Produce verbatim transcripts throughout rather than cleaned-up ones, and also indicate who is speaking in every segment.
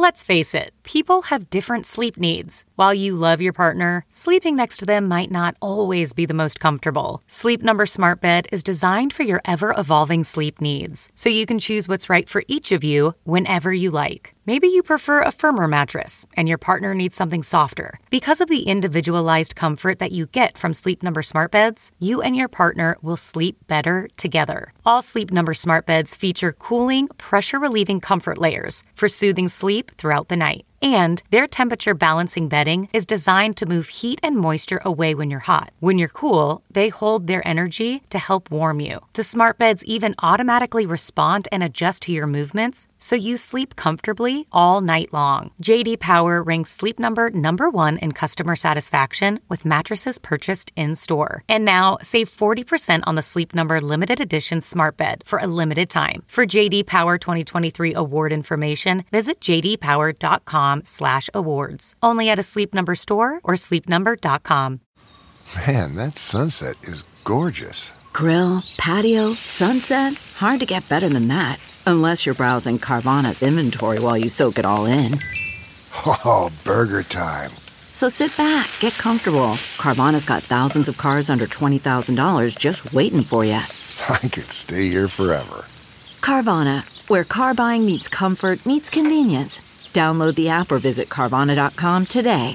Speaker 1: Let's face it, people have different sleep needs. While you love your partner, sleeping next to them might not always be the most comfortable. Sleep Number Smart Bed is designed for your ever-evolving sleep needs, so you can choose what's right for each of you whenever you like. Maybe you prefer a firmer mattress and your partner needs something softer. Because of the individualized comfort that you get from Sleep Number Smart Beds, you and your partner will sleep better together. All Sleep Number Smart Beds feature cooling, pressure-relieving comfort layers for soothing sleep throughout the night. And their temperature balancing bedding is designed to move heat and moisture away when you're hot. When you're cool, they hold their energy to help warm you. The smart beds even automatically respond and adjust to your movements, so you sleep comfortably all night long. J D Power ranks Sleep Number number one in customer satisfaction with mattresses purchased in-store. And now, save forty percent on the Sleep Number limited edition smart bed for a limited time. For J D Power twenty twenty-three award information, visit j d power dot com slash awards. Only at a Sleep Number store or sleep number dot com.
Speaker 2: Man, that sunset is gorgeous.
Speaker 3: Grill, patio, sunset. Hard to get better than that. Unless you're browsing Carvana's inventory while you soak it all in.
Speaker 2: Oh, burger time.
Speaker 3: So sit back, get comfortable. Carvana's got thousands of cars under twenty thousand dollars just waiting for you.
Speaker 2: I could stay here forever.
Speaker 3: Carvana, where car buying meets comfort meets convenience. Download the app or visit Carvana dot com today.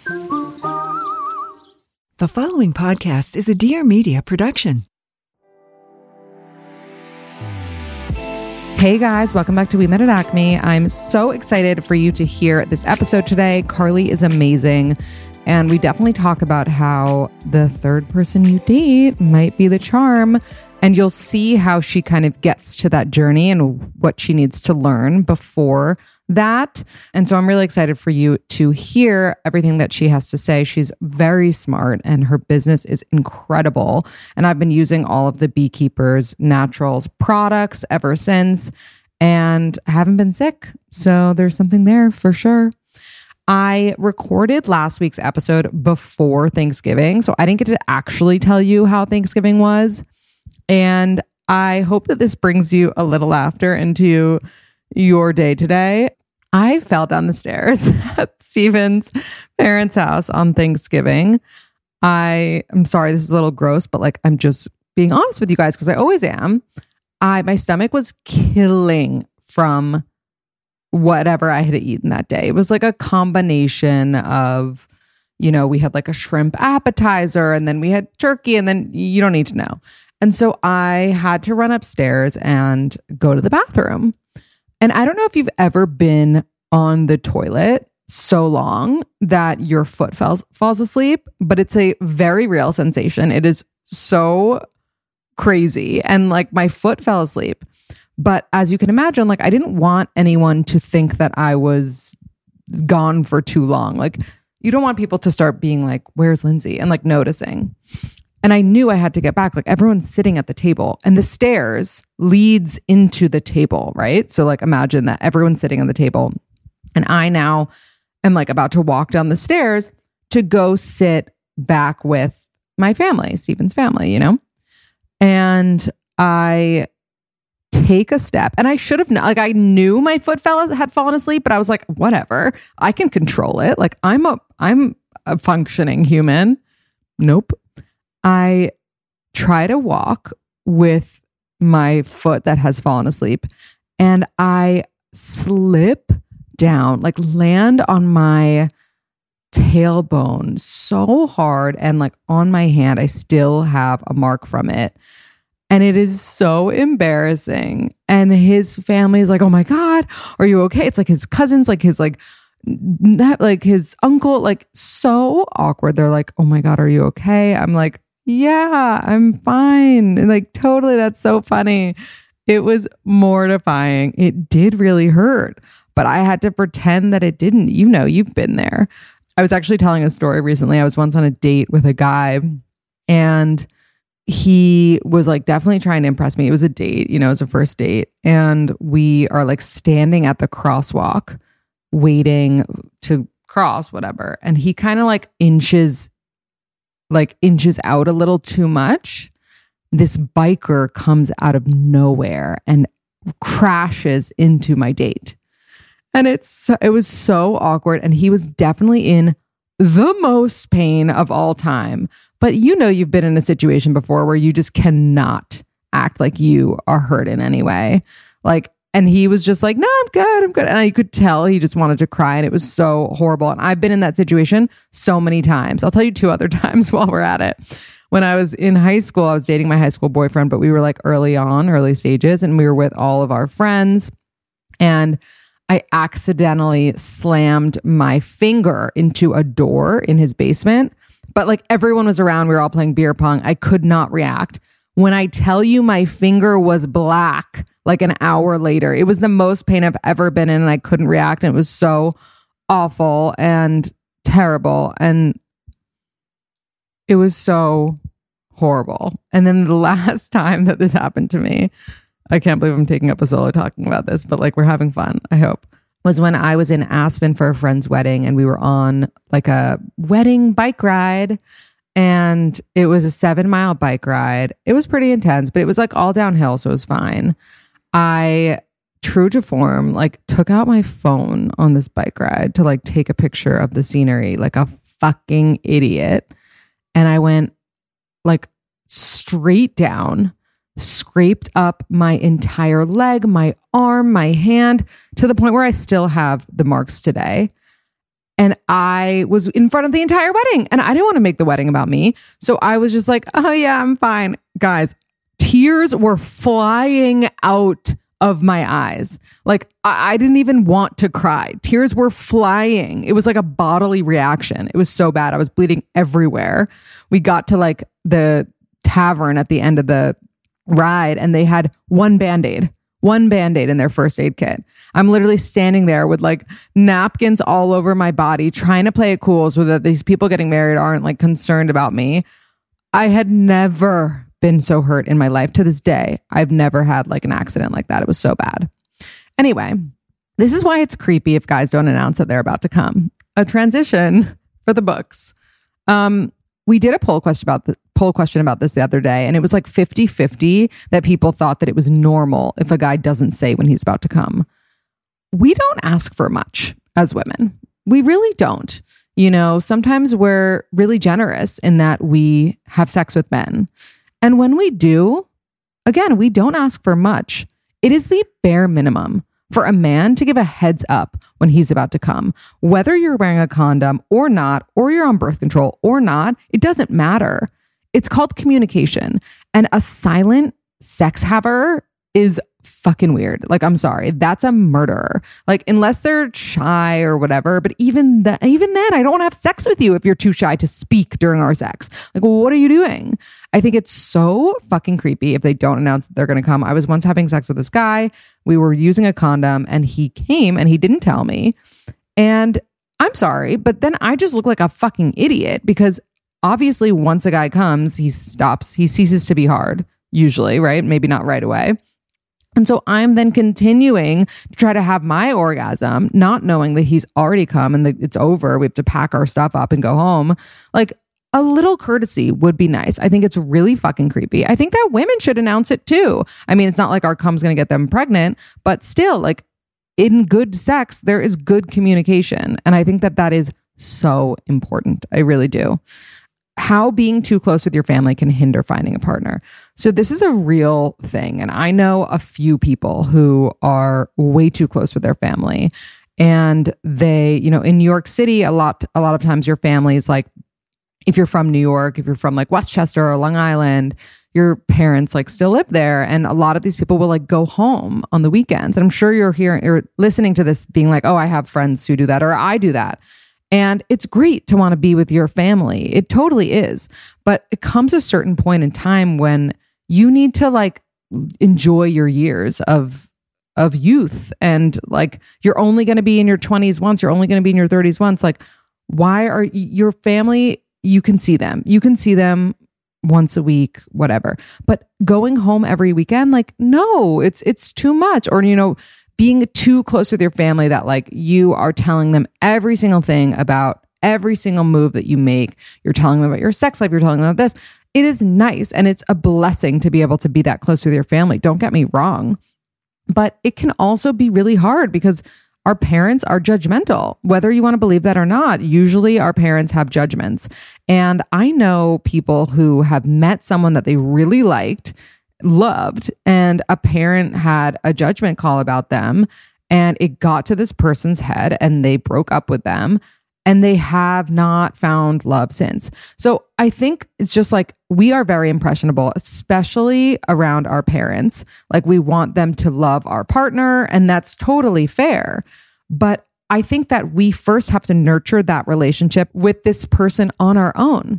Speaker 4: The following podcast is a Dear Media production.
Speaker 5: Hey guys, welcome back to We Met at Acme. I'm so excited for you to hear this episode today. Carly is amazing. And we definitely talk about how the third person you date might be the charm. And you'll see how she kind of gets to that journey and what she needs to learn before that. And so I'm really excited for you to hear everything that she has to say. She's very smart and her business is incredible. And I've been using all of the Beekeepers Naturals products ever since and haven't been sick. So there's something there for sure. I recorded last week's episode before Thanksgiving, so I didn't get to actually tell you how Thanksgiving was. And I hope that this brings you a little laughter into your day today. I fell down the stairs at Steven's parents' house on Thanksgiving. I am sorry, this is a little gross, but like I'm just being honest with you guys because I always am. I my stomach was killing from whatever I had eaten that day. It was like a combination of, you know, we had like a shrimp appetizer and then we had turkey and then you don't need to know. And so I had to run upstairs and go to the bathroom. And I don't know if you've ever been on the toilet so long that your foot falls, falls asleep, but it's a very real sensation. It is so crazy. And like my foot fell asleep. But as you can imagine, like I didn't want anyone to think that I was gone for too long. Like you don't want people to start being like, where's Lindsay? And like noticing. And I knew I had to get back. Like everyone's sitting at the table and the stairs leads into the table, right? So like imagine that everyone's sitting on the table and I now am like about to walk down the stairs to go sit back with my family, Steven's family, you know? And I take a step and I should have, like I knew my foot fell, had fallen asleep, but I was like, whatever, I can control it. Like I'm a, I'm a functioning human. Nope. I try to walk with my foot that has fallen asleep and I slip down, like land on my tailbone so hard and like on my hand, I still have a mark from it. And it is so embarrassing. And his family is like, oh my God, are you okay? It's like his cousins, like his like, not like his uncle, like so awkward. They're like, oh my God, are you okay? I'm like, yeah, I'm fine. And like, totally, that's so funny. It was mortifying. It did really hurt, but I had to pretend that it didn't. You know, you've been there. I was actually telling a story recently. I was once on a date with a guy and he was like definitely trying to impress me. It was a date, you know, it was a first date. And we are like standing at the crosswalk waiting to cross, whatever. And he kind of like inches like inches out a little too much. This biker comes out of nowhere and crashes into my date. And it's so, it was so awkward. And he was definitely in the most pain of all time. But you know, you've been in a situation before where you just cannot act like you are hurt in any way. Like, and he was just like, no, I'm good. I'm good. And I could tell he just wanted to cry. And it was so horrible. And I've been in that situation so many times. I'll tell you two other times while we're at it. When I was in high school, I was dating my high school boyfriend, but we were like early on, early stages, and we were with all of our friends. And I accidentally slammed my finger into a door in his basement. But like everyone was around, we were all playing beer pong. I could not react. When I tell you my finger was black, like an hour later, it was the most pain I've ever been in, and I couldn't react. And it was so awful and terrible. And it was so horrible. And then the last time that this happened to me, I can't believe I'm taking up a solo talking about this, but like we're having fun, I hope, was when I was in Aspen for a friend's wedding, and we were on like a wedding bike ride. And it was a seven mile bike ride. It was pretty intense, but it was like all downhill, so it was fine. I, true to form, like took out my phone on this bike ride to like take a picture of the scenery like a fucking idiot. And I went like straight down, scraped up my entire leg, my arm, my hand, to the point where I still have the marks today. And I was in front of the entire wedding, and I didn't want to make the wedding about me. So I was just like, oh yeah, I'm fine. Guys, tears were flying out of my eyes. Like I, I didn't even want to cry. Tears were flying. It was like a bodily reaction. It was so bad. I was bleeding everywhere. We got to like the tavern at the end of the ride, and they had one Band-Aid. One Band-Aid in their first aid kit. I'm literally standing there with like napkins all over my body, trying to play it cool so that these people getting married aren't like concerned about me. I had never been so hurt in my life. To this day, I've never had like an accident like that. It was so bad. Anyway, this is why it's creepy if guys don't announce that they're about to come. A transition for the books. Um, we did a poll question about the poll question about this the other day, and it was like fifty-fifty that people thought that it was normal if a guy doesn't say when he's about to come. We don't ask for much as women. We really don't. You know, sometimes we're really generous in that we have sex with men. And when we do, again, we don't ask for much. It is the bare minimum for a man to give a heads up when he's about to come. Whether you're wearing a condom or not, or you're on birth control or not, it doesn't matter. It's called communication. And a silent sex haver is fucking weird. Like, I'm sorry. That's a murderer. Like, unless they're shy or whatever. But even, the, even then, I don't want to have sex with you if you're too shy to speak during our sex. Like, well, what are you doing? I think it's so fucking creepy if they don't announce that they're going to come. I was once having sex with this guy. We were using a condom, and he came and he didn't tell me. And I'm sorry, but then I just look like a fucking idiot, because obviously once a guy comes, he stops, he ceases to be hard, usually, right? Maybe not right away. And so I'm then continuing to try to have my orgasm, not knowing that he's already come and that it's over. We have to pack our stuff up and go home. Like, a little courtesy would be nice. I think it's really fucking creepy. I think that women should announce it too. I mean, it's not like our cum's going to get them pregnant, but still, like, in good sex, there is good communication. And I think that that is so important. I really do. How being too close with your family can hinder finding a partner. So this is a real thing. And I know a few people who are way too close with their family. And they, you know, in New York City, a lot, a lot of times your family is like, if you're from New York, if you're from like Westchester or Long Island, your parents like still live there. And a lot of these people will like go home on the weekends. And I'm sure you're hearing, you're listening to this being like, oh, I have friends who do that, or I do that. And it's great to want to be with your family. It totally is. But it comes a certain point in time when you need to like enjoy your years of of youth. And like, you're only going to be in your twenties once. You're only going to be in your thirties once. Like, why are your family, you can see them. You can see them once a week, whatever. But going home every weekend, like, no, it's it's too much. Or, you know, being too close with your family that like you are telling them every single thing about every single move that you make. You're telling them about your sex life. You're telling them about this. It is nice. And it's a blessing to be able to be that close with your family. Don't get me wrong. But it can also be really hard, because our parents are judgmental. Whether you want to believe that or not, usually our parents have judgments. And I know people who have met someone that they really liked, loved, and a parent had a judgment call about them, and it got to this person's head and they broke up with them. And they have not found love since. So I think it's just like we are very impressionable, especially around our parents. Like we want them to love our partner, and that's totally fair. But I think that we first have to nurture that relationship with this person on our own.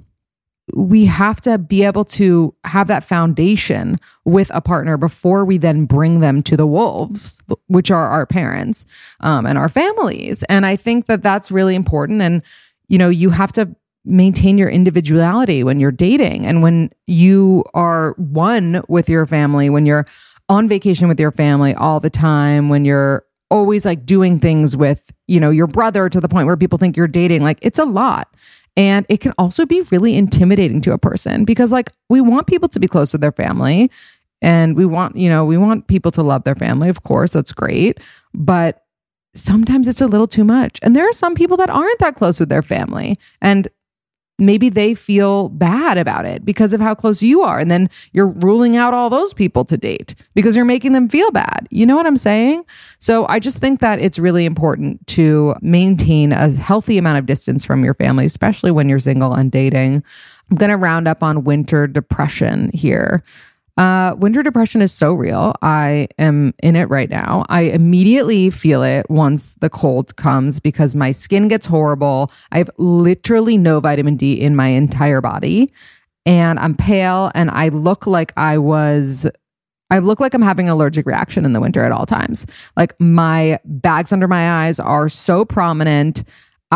Speaker 5: We have to be able to have that foundation with a partner before we then bring them to the wolves, which are our parents um, and our families. And I think that that's really important. And, you know, you have to maintain your individuality when you're dating and when you are one with your family, when you're on vacation with your family all the time, when you're always like doing things with, you know, your brother to the point where people think you're dating. Like it's a lot. And it can also be really intimidating to a person because like we want people to be close to their family and we want, you know, we want people to love their family. Of course, that's great. But sometimes it's a little too much. And there are some people that aren't that close with their family and maybe they feel bad about it because of how close you are. And then you're ruling out all those people to date because you're making them feel bad. You know what I'm saying? So I just think that it's really important to maintain a healthy amount of distance from your family, especially when you're single and dating. I'm going to round up on winter depression here. Uh, winter depression is so real. I am in it right now. I immediately feel it once the cold comes because my skin gets horrible. I have literally no vitamin D in my entire body and I'm pale and I look like I was, I look like I'm having an allergic reaction in the winter at all times. Like my bags under my eyes are so prominent.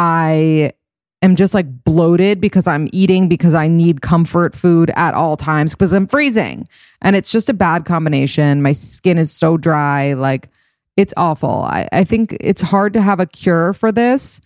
Speaker 5: I am just like bloated because I'm eating because I need comfort food at all times because I'm freezing. And it's just a bad combination. My skin is so dry. Like it's awful. I, I think it's hard to have a cure for this.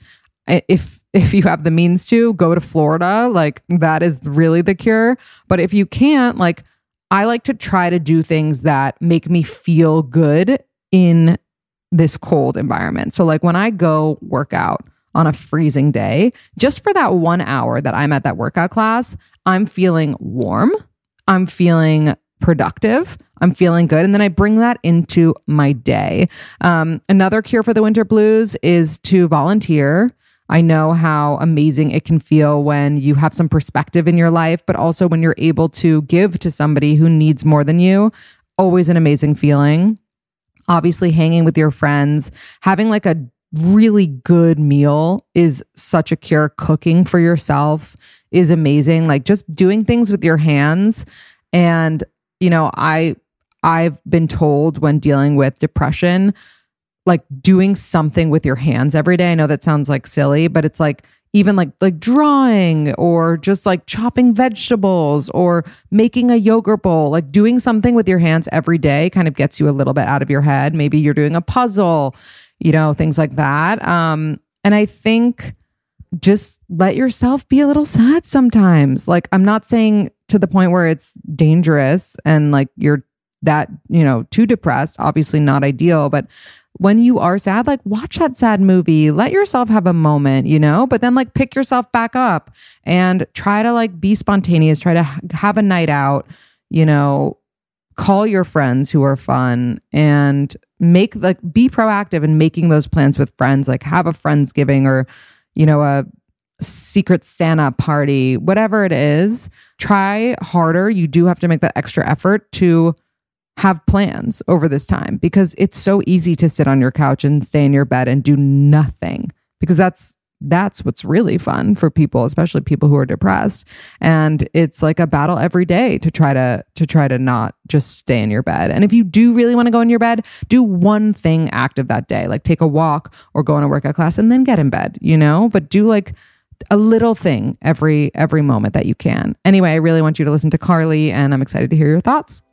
Speaker 5: If if you have the means to, go to Florida. Like that is really the cure. But if you can't, like I like to try to do things that make me feel good in this cold environment. So like when I go work out on a freezing day, just for that one hour that I'm at that workout class, I'm feeling warm. I'm feeling productive. I'm feeling good. And then I bring that into my day. Um, another cure for the winter blues is to volunteer. I know how amazing it can feel when you have some perspective in your life, but also when you're able to give to somebody who needs more than you. Always an amazing feeling. Obviously, hanging with your friends, having like a really good meal is such a cure. Cooking for yourself is amazing. Like just doing things with your hands. And, you know, I, I've been told when dealing with depression, like doing something with your hands every day. I know that sounds like silly, but it's like even like like drawing or just like chopping vegetables or making a yogurt bowl, like doing something with your hands every day kind of gets you a little bit out of your head. Maybe you're doing a puzzle, you know, things like that. Um, and I think just let yourself be a little sad sometimes. Like I'm not saying to the point where it's dangerous and like you're that, you know, too depressed, obviously not ideal, but when you are sad, like watch that sad movie, let yourself have a moment, you know, but then like pick yourself back up and try to like be spontaneous, try to have a night out, you know, call your friends who are fun and make like be proactive in making those plans with friends, like have a Friendsgiving or, you know, a secret Santa party, whatever it is. Try harder. You do have to make that extra effort to have plans over this time because it's so easy to sit on your couch and stay in your bed and do nothing because that's that's what's really fun for people, especially people who are depressed. And it's like a battle every day to try to to try to not just stay in your bed. And if you do really want to go in your bed, do one thing active that day, like take a walk or go on a workout class and then get in bed, you know, but do like a little thing every every moment that you can. Anyway, I really want you to listen to Carly and I'm excited to hear your thoughts.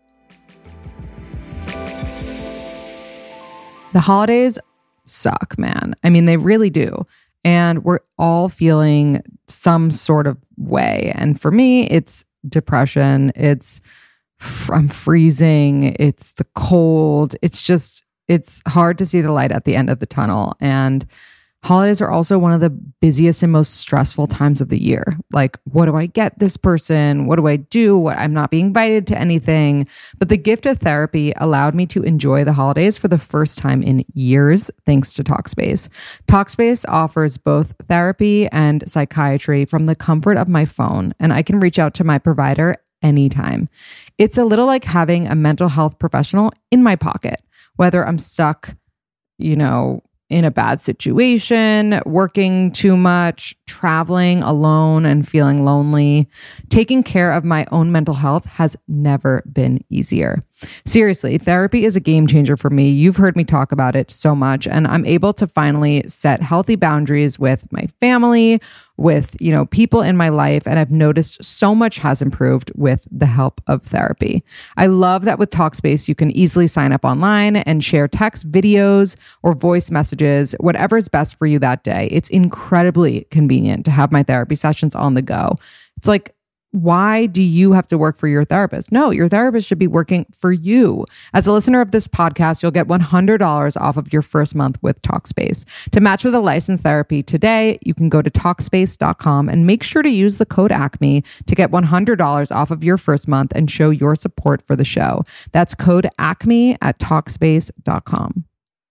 Speaker 5: The holidays suck, man. I mean, they really do. And we're all feeling some sort of way. And for me, it's depression. It's I'm freezing. It's the cold. It's just, it's hard to see the light at the end of the tunnel. And holidays are also one of the busiest and most stressful times of the year. Like, what do I get this person? What do I do? What I'm not being invited to anything. But the gift of therapy allowed me to enjoy the holidays for the first time in years, thanks to Talkspace. Talkspace offers both therapy and psychiatry from the comfort of my phone, and I can reach out to my provider anytime. It's a little like having a mental health professional in my pocket, whether I'm stuck, you know, in a bad situation, working too much, traveling alone and feeling lonely. Taking care of my own mental health has never been easier. Seriously, therapy is a game changer for me. You've heard me talk about it so much, and I'm able to finally set healthy boundaries with my family, with, you know, people in my life, and I've noticed so much has improved with the help of therapy. I love that with Talkspace, you can easily sign up online and share text, videos, or voice messages, whatever is best for you that day. It's incredibly convenient to have my therapy sessions on the go. It's like, why do you have to work for your therapist? No, your therapist should be working for you. As a listener of this podcast, you'll get one hundred dollars off of your first month with Talkspace. To match with a licensed therapy today, you can go to Talkspace dot com and make sure to use the code ACME to get one hundred dollars off of your first month and show your support for the show. That's code ACME at Talkspace dot com.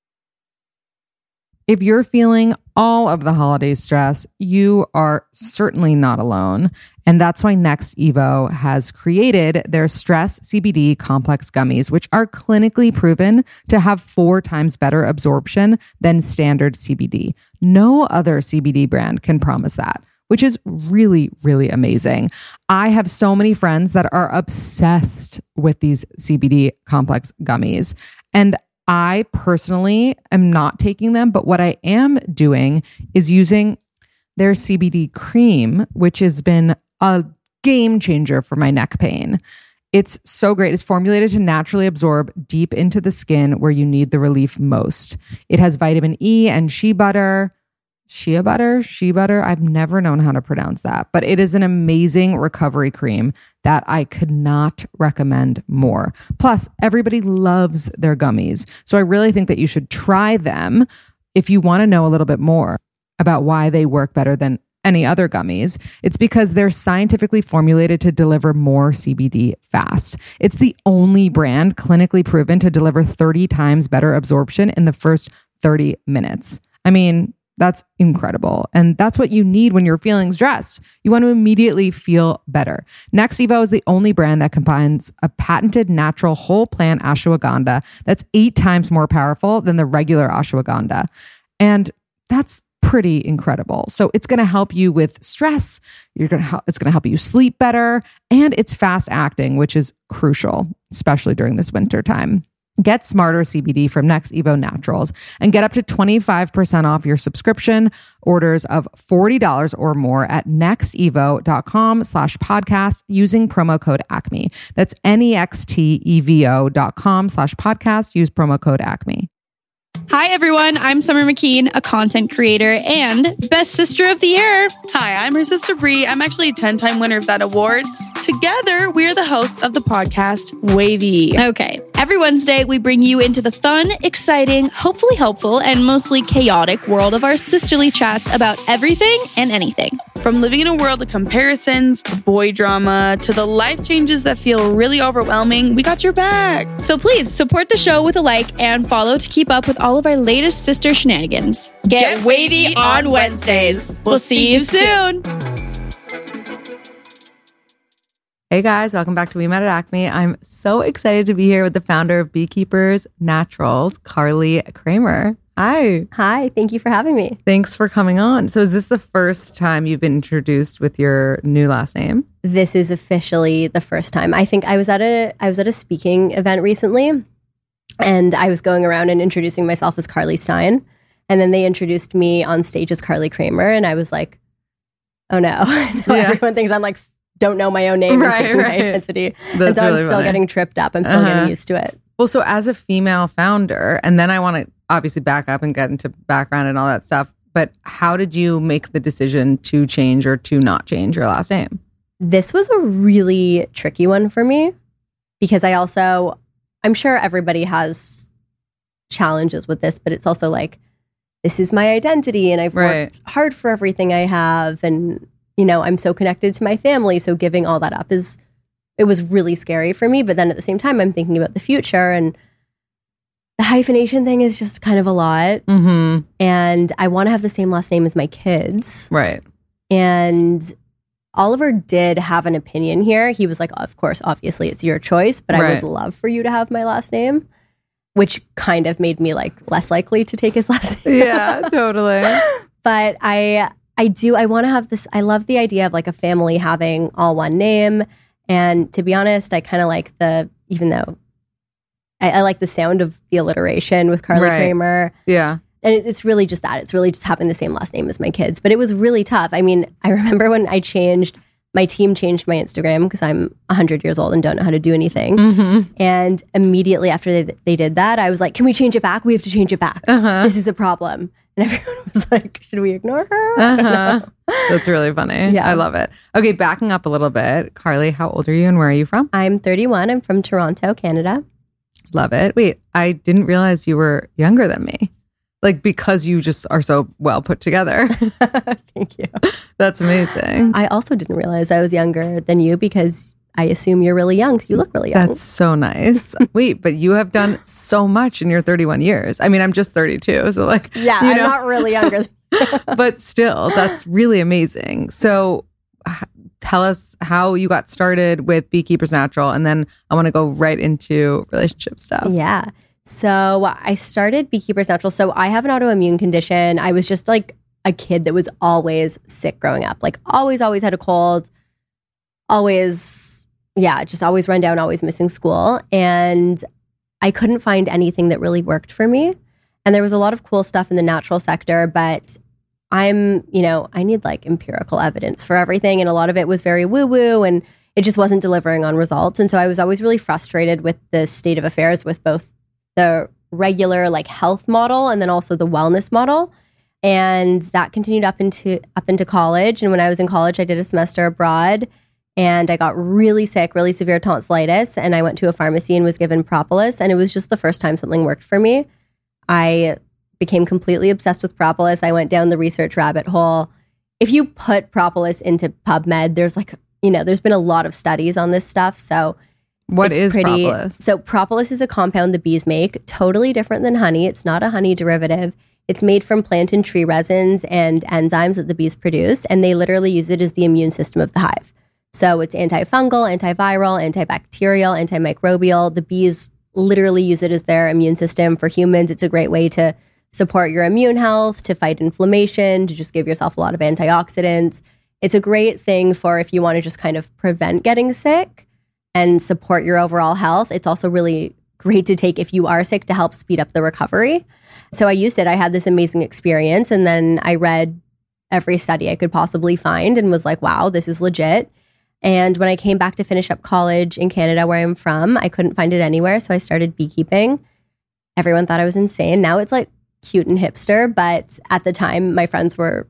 Speaker 5: If you're feeling all of the holiday stress, you are certainly not alone. And that's why Next Evo has created their Stress C B D Complex Gummies, which are clinically proven to have four times better absorption than standard C B D. No other C B D brand can promise that, which is really, really amazing. I have so many friends that are obsessed with these C B D Complex Gummies. And I personally am not taking them, but what I am doing is using their C B D cream, which has been a game changer for my neck pain. It's so great. It's formulated to naturally absorb deep into the skin where you need the relief most. It has vitamin E and shea butter. Shea butter? Shea butter? I've never known how to pronounce that, but it is an amazing recovery cream that I could not recommend more. Plus, everybody loves their gummies. So I really think that you should try them if you want to know a little bit more about why they work better than any other gummies. It's because they're scientifically formulated to deliver more C B D fast. It's the only brand clinically proven to deliver thirty times better absorption in the first thirty minutes. I mean, that's incredible. And that's what you need when you're feeling stressed. You want to immediately feel better. Next Evo is the only brand that combines a patented natural whole plant ashwagandha that's eight times more powerful than the regular ashwagandha. And that's pretty incredible. So it's going to help you with stress. You're going to help, it's going to help you sleep better. And it's fast acting, which is crucial, especially during this winter time. Get smarter C B D from Next Evo Naturals and get up to twenty-five percent off your subscription orders of forty dollars or more at nextevo.com slash podcast using promo code ACME. That's N-E-X-T-E-V-O dot com slash podcast. Use promo code ACME.
Speaker 6: Hi, everyone. I'm Summer McKeen, a content creator and Best Sister of the Year.
Speaker 7: Hi, I'm her sister Brie. I'm actually a ten-time winner of that award. Together, we're the hosts of the podcast Wavy.
Speaker 6: Okay. Every Wednesday, we bring you into the fun, exciting, hopefully helpful, and mostly chaotic world of our sisterly chats about everything and anything.
Speaker 7: From living in a world of comparisons to boy drama to the life changes that feel really overwhelming, we got your back.
Speaker 6: So please support the show with a like and follow to keep up with all of our latest sister shenanigans.
Speaker 7: Get, Get Wavy on Wednesdays. We'll see you soon.
Speaker 5: Hey guys, welcome back to We Met at Acme. I'm so excited to be here with the founder of Beekeepers Naturals, Carly Kramer. Hi.
Speaker 8: Hi, thank you for having me.
Speaker 5: Thanks for coming on. So is this the first time you've been introduced with your new last name?
Speaker 8: This is officially the first time. I think I was at a I was at a speaking event recently, and I was going around and introducing myself as Carly Stein, and then they introduced me on stage as Carly Kramer, and I was like, oh no. no yeah. Everyone thinks I'm like don't know my own name
Speaker 5: right,
Speaker 8: and
Speaker 5: right.
Speaker 8: my identity.
Speaker 5: That's
Speaker 8: and so
Speaker 5: really
Speaker 8: I'm still
Speaker 5: funny.
Speaker 8: getting tripped up. I'm still
Speaker 5: uh-huh.
Speaker 8: getting used to it.
Speaker 5: Well, so as a female founder, and then I want to obviously back up and get into background and all that stuff, but how did you make the decision to change or to not change your last name?
Speaker 8: This was a really tricky one for me because I also, I'm sure everybody has challenges with this, but it's also like, this is my identity and I've
Speaker 5: Right.
Speaker 8: worked hard for everything I have. And, you know, I'm so connected to my family. So giving all that up is, it was really scary for me. But then at the same time, I'm thinking about the future, and the hyphenation thing is just kind of a lot.
Speaker 5: Mm-hmm.
Speaker 8: And I want to have the same last name as my kids.
Speaker 5: Right.
Speaker 8: And Oliver did have an opinion here. He was like, of course, obviously it's your choice, but I
Speaker 5: Right.
Speaker 8: would love for you to have my last name, which kind of made me like less likely to take his last name.
Speaker 5: Yeah, totally.
Speaker 8: But I I do, I want to have this, I love the idea of like a family having all one name. And to be honest, I kind of like the, even though I, I like the sound of the alliteration with Carly
Speaker 5: Right.
Speaker 8: Kramer.
Speaker 5: Yeah.
Speaker 8: And it- it's really just that. It's really just having the same last name as my kids. But it was really tough. I mean, I remember when I changed, my team changed my Instagram because I'm one hundred years old and don't know how to do anything.
Speaker 5: Mm-hmm.
Speaker 8: And immediately after they, they did that, I was like, can we change it back? We have to change it back.
Speaker 5: Uh-huh.
Speaker 8: This is a problem. And everyone was like, should we ignore her? I don't
Speaker 5: Uh-huh.
Speaker 8: know.
Speaker 5: That's really funny.
Speaker 8: Yeah.
Speaker 5: I love it. Okay, backing up a little bit. Carly, how old are you and where are you from?
Speaker 8: I'm thirty-one. I'm from Toronto, Canada.
Speaker 5: Love it. Wait, I didn't realize you were younger than me. Like, because you just are so well put together.
Speaker 8: Thank you.
Speaker 5: That's amazing.
Speaker 8: I also didn't realize I was younger than you because I assume you're really young because you look really young.
Speaker 5: That's so nice. Wait, but you have done so much in your thirty-one years. I mean, I'm just thirty-two. So, like,
Speaker 8: yeah,
Speaker 5: you
Speaker 8: I'm
Speaker 5: know,
Speaker 8: not really younger.
Speaker 5: but still, that's really amazing. So, h- tell us how you got started with Beekeepers Natural. And then I want to go right into relationship stuff.
Speaker 8: Yeah. So I started Beekeepers Natural. So I have an autoimmune condition. I was just like a kid that was always sick growing up. Like always, always had a cold. Always, yeah, just always run down, always missing school. And I couldn't find anything that really worked for me. And there was a lot of cool stuff in the natural sector, but I'm, you know, I need like empirical evidence for everything. And a lot of it was very woo-woo and it just wasn't delivering on results. And so I was always really frustrated with the state of affairs with both the regular like health model and then also the wellness model. And that continued up into up into college. And when I was in college, I did a semester abroad and I got really sick, really severe tonsillitis. And I went to a pharmacy and was given propolis. And it was just the first time something worked for me. I became completely obsessed with propolis. I went down the research rabbit hole. If you put propolis into PubMed, there's like, you know, there's been a lot of studies on this stuff. So
Speaker 5: What
Speaker 8: it's
Speaker 5: is
Speaker 8: pretty,
Speaker 5: propolis?
Speaker 8: So propolis is a compound the bees make, totally different than honey. It's not a honey derivative. It's made from plant and tree resins and enzymes that the bees produce, and they literally use it as the immune system of the hive. So it's antifungal, antiviral, antibacterial, antimicrobial. The bees literally use it as their immune system. For humans, it's a great way to support your immune health, to fight inflammation, to just give yourself a lot of antioxidants. It's a great thing for if you want to just kind of prevent getting sick and support your overall health. It's also really great to take if you are sick to help speed up the recovery. So I used it. I had this amazing experience. And then I read every study I could possibly find and was like, wow, this is legit. And when I came back to finish up college in Canada, where I'm from, I couldn't find it anywhere. So I started beekeeping. Everyone thought I was insane. Now it's like cute and hipster. But at the time, my friends were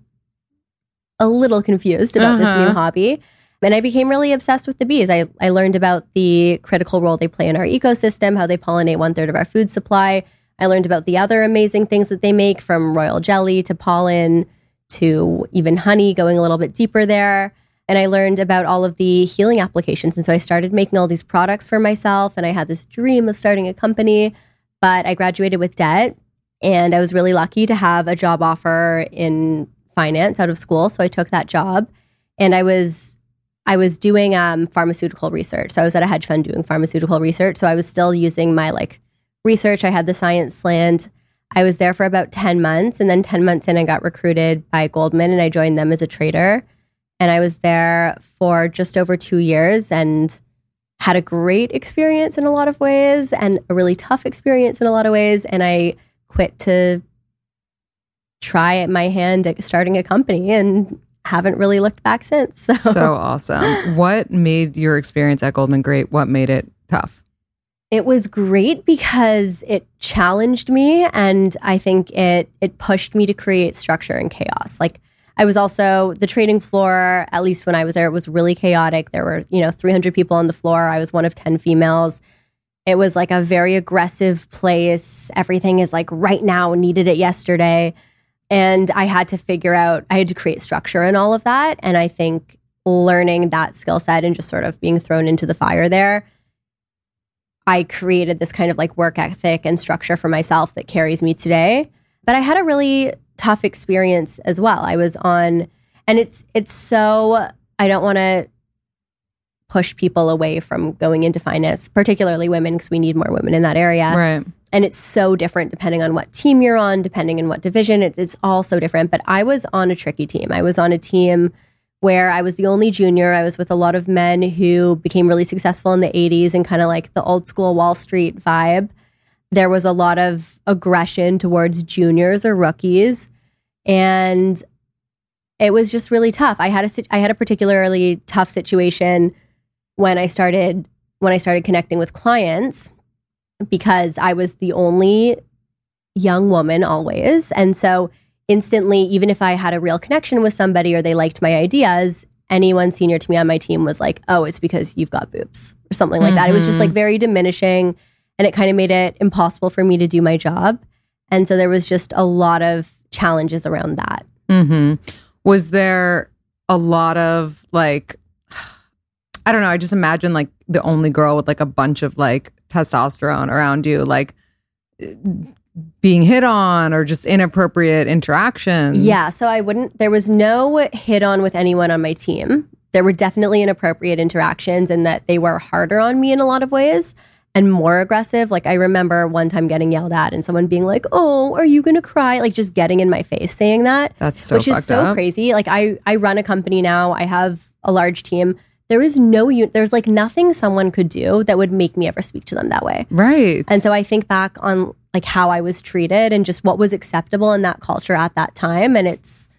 Speaker 8: a little confused about this
Speaker 5: Uh-huh.
Speaker 8: new hobby. And I became really obsessed with the bees. I, I learned about the critical role they play in our ecosystem, how they pollinate one third of our food supply. I learned about the other amazing things that they make, from royal jelly to pollen to even honey, going a little bit deeper there. And I learned about all of the healing applications. And so I started making all these products for myself. And I had this dream of starting a company, but I graduated with debt. And I was really lucky to have a job offer in finance out of school. So I took that job and I was I was doing um, pharmaceutical research. So I was at a hedge fund doing pharmaceutical research. So I was still using my like research. I had the science slant. I was there for about ten months. And then ten months in, I got recruited by Goldman and I joined them as a trader. And I was there for just over two years and had a great experience in a lot of ways and a really tough experience in a lot of ways. And I quit to try my hand at starting a company and haven't really looked back since. So,
Speaker 5: So awesome. What made your experience at Goldman great? What made it tough?
Speaker 8: it was great because it challenged me and I think it it pushed me to create structure and chaos. Like I was also, the trading floor, at least when I was there, it was really chaotic. There were, you know, three hundred people on the floor. I was one of ten females. It was like a very aggressive place. Everything is like right now, needed it yesterday. And I had to figure out, I had to create structure in all of that. And I think learning that skill set and just sort of being thrown into the fire there, I created this kind of like work ethic and structure for myself that carries me today. But I had a really tough experience as well. I was on, and it's it's so, I don't want to push people away from going into finance, particularly women, because we need more women in that area.
Speaker 5: Right.
Speaker 8: And it's so different depending on what team you're on, depending on what division. It's it's all so different. But I was on a tricky team. I was on a team where I was the only junior. I was with a lot of men who became really successful in the eighties and kind of like the old school Wall Street vibe. There was a lot of aggression towards juniors or rookies. And it was just really tough. I had a I had a particularly tough situation when I started when I started connecting with clients, because I was the only young woman always. And so instantly, even if I had a real connection with somebody or they liked my ideas, anyone senior to me on my team was like, oh, it's because you've got boobs or something like mm-hmm. that. It was just like very diminishing, and it kind of made it impossible for me to do my job. And so there was just a lot of challenges around that.
Speaker 5: Mm-hmm. Was there a lot of like, I don't know, I just imagine like the only girl with like a bunch of like testosterone around you, like being hit on or just inappropriate interactions.
Speaker 8: Yeah, so I wouldn't, there was no hit on with anyone on my team. There were definitely inappropriate interactions, and that they were harder on me in a lot of ways and more aggressive. Like I remember one time getting yelled at and someone being like, oh, are you gonna cry? Like just getting in my face saying that.
Speaker 5: That's so
Speaker 8: Which is so
Speaker 5: up.
Speaker 8: crazy. Like I, I run a company now. I have a large team. There is no, there's like nothing someone could do that would make me ever speak to them that way.
Speaker 5: Right.
Speaker 8: And so I think back on like how I was treated and just what was acceptable in that culture at that time. And it's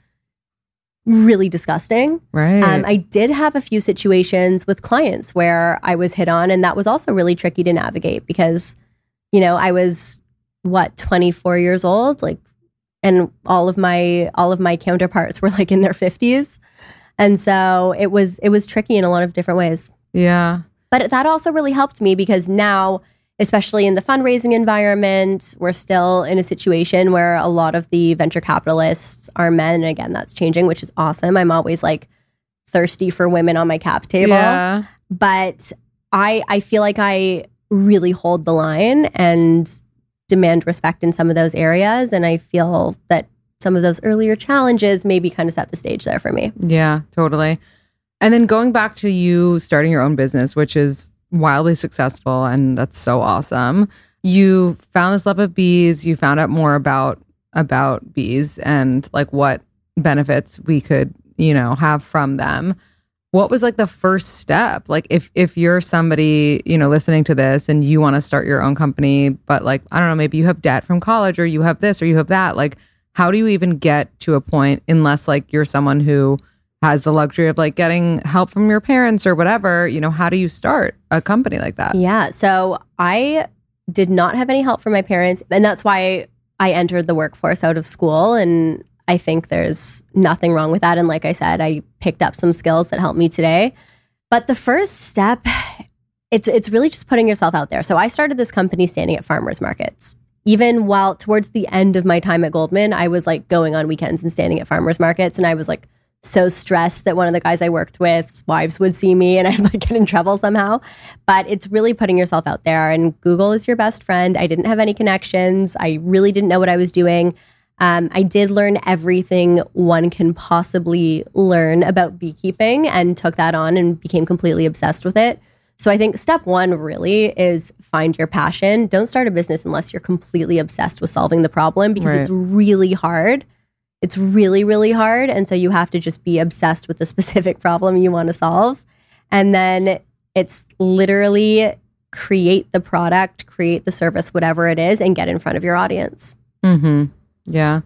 Speaker 8: really disgusting.
Speaker 5: Right.
Speaker 8: Um, I did have a few situations with clients where I was hit on, and that was also really tricky to navigate because, you know, I was what, twenty-four years old, like, and all of my, all of my counterparts were like in their fifties. And so it was it was tricky in a lot of different ways.
Speaker 5: Yeah.
Speaker 8: But that also really helped me because now, especially in the fundraising environment, we're still in a situation where a lot of the venture capitalists are men. And again, that's changing, which is awesome. I'm always like thirsty for women on my cap table.
Speaker 5: Yeah.
Speaker 8: But I I feel like I really hold the line and demand respect in some of those areas. And I feel that some of those earlier challenges maybe kind of set the stage there for me.
Speaker 5: Yeah, totally. And then going back to you starting your own business, which is wildly successful, and that's so awesome. You found this love of bees. You found out more about about bees and like what benefits we could, you know, have from them. What was like the first step? Like if if you're somebody, you know, listening to this and you want to start your own company, but like, I don't know, maybe you have debt from college or you have this or you have that, like how do you even get to a point, unless like you're someone who has the luxury of like getting help from your parents or whatever, you know, how do you start a company like that?
Speaker 8: Yeah. So I did not have any help from my parents. And that's why I entered the workforce out of school. And I think there's nothing wrong with that. And like I said, I picked up some skills that helped me today. But the first step, it's it's really just putting yourself out there. So I started this company standing at farmers markets. Even while towards the end of my time at Goldman, I was like going on weekends and standing at farmers markets. And I was like so stressed that one of the guys I worked with, wives would see me and I'd like get in trouble somehow. But it's really putting yourself out there, and Google is your best friend. I didn't have any connections. I really didn't know what I was doing. Um, I did learn everything one can possibly learn about beekeeping and took that on and became completely obsessed with it. So I think step one really is find your passion. Don't start a business unless you're completely obsessed with solving the problem, because
Speaker 5: Right.
Speaker 8: it's really hard. It's really, really hard. And so you have to just be obsessed with the specific problem you want to solve. And then it's literally create the product, create the service, whatever it is, and get in front of your audience.
Speaker 5: Mm-hmm. Yeah.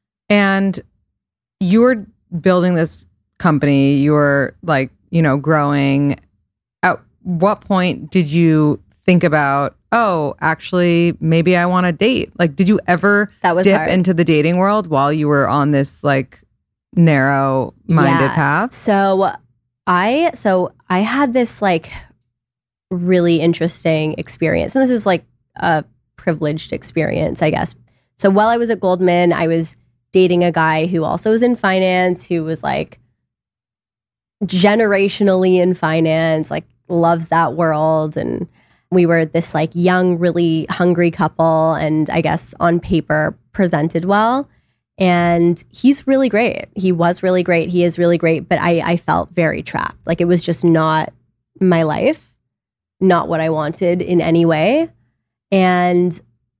Speaker 5: And you were building this company, you were like, you know, growing. At what point did you think about, oh, actually, maybe I want to date? Like, did you ever
Speaker 8: That was
Speaker 5: dip
Speaker 8: hard.
Speaker 5: into the dating world while you were on this like narrow minded
Speaker 8: Yeah.
Speaker 5: path?
Speaker 8: So I so I had this like really interesting experience. And this is like a privileged experience, I guess. So while I was at Goldman, I was dating a guy who also was in finance, who was like generationally in finance, like loves that world. And we were this like young, really hungry couple, and I guess on paper presented well. And he's really great. He was really great. He is really great. But I, I felt very trapped. Like it was just not my life, not what I wanted in any way. And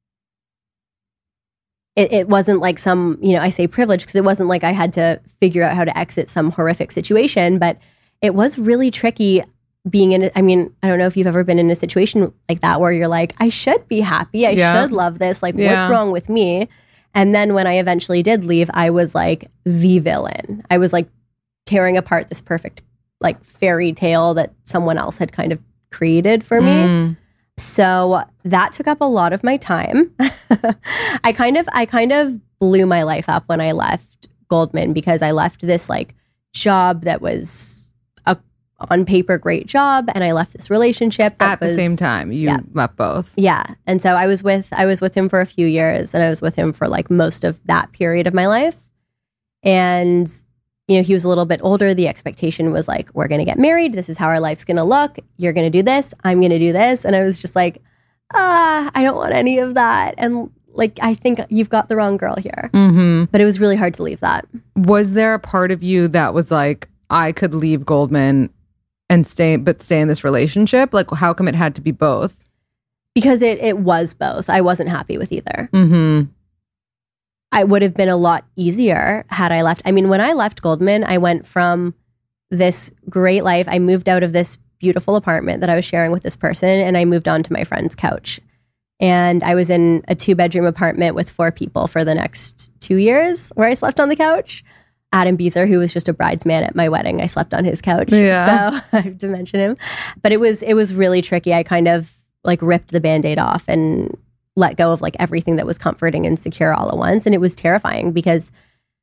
Speaker 8: it, it wasn't like some, you know, I say privilege because it wasn't like I had to figure out how to exit some horrific situation, but it was really tricky being in, I mean, I don't know if you've ever been in a situation like that where you're like, I should be happy. I
Speaker 5: Yeah.
Speaker 8: should love this. Like,
Speaker 5: Yeah.
Speaker 8: what's wrong with me? And then when I eventually did leave, I was like the villain. I was like tearing apart this perfect like fairy tale that someone else had kind of created for me.
Speaker 5: Mm.
Speaker 8: So that took up a lot of my time. I kind of I kind of blew my life up when I left Goldman, because I left this like job that was a on paper great job, and I left this relationship that
Speaker 5: At the
Speaker 8: was,
Speaker 5: same time, you
Speaker 8: yeah.
Speaker 5: left both.
Speaker 8: Yeah. And so I was with I was with him for a few years, and I was with him for like most of that period of my life. And you know, he was a little bit older. The expectation was like, we're going to get married. This is how our life's going to look. You're going to do this. I'm going to do this. And I was just like, ah, I don't want any of that. And like, I think you've got the wrong girl here.
Speaker 5: Mm-hmm.
Speaker 8: But it was really hard to leave that.
Speaker 5: Was there a part of you that was like, I could leave Goldman and stay, but stay in this relationship? Like, how come it had to be both?
Speaker 8: Because it it was both. I wasn't happy with either.
Speaker 5: Mm-hmm.
Speaker 8: I would have been a lot easier had I left. I mean, when I left Goldman, I went from this great life. I moved out of this beautiful apartment that I was sharing with this person, and I moved on to my friend's couch. And I was in a two bedroom apartment with four people for the next two years where I slept on the couch. Adam Beezer, who was just a bridesman at my wedding, I slept on his couch.
Speaker 5: Yeah.
Speaker 8: So I have to mention him. But it was, it was really tricky. I kind of like ripped the Band-Aid off and let go of like everything that was comforting and secure all at once. And it was terrifying because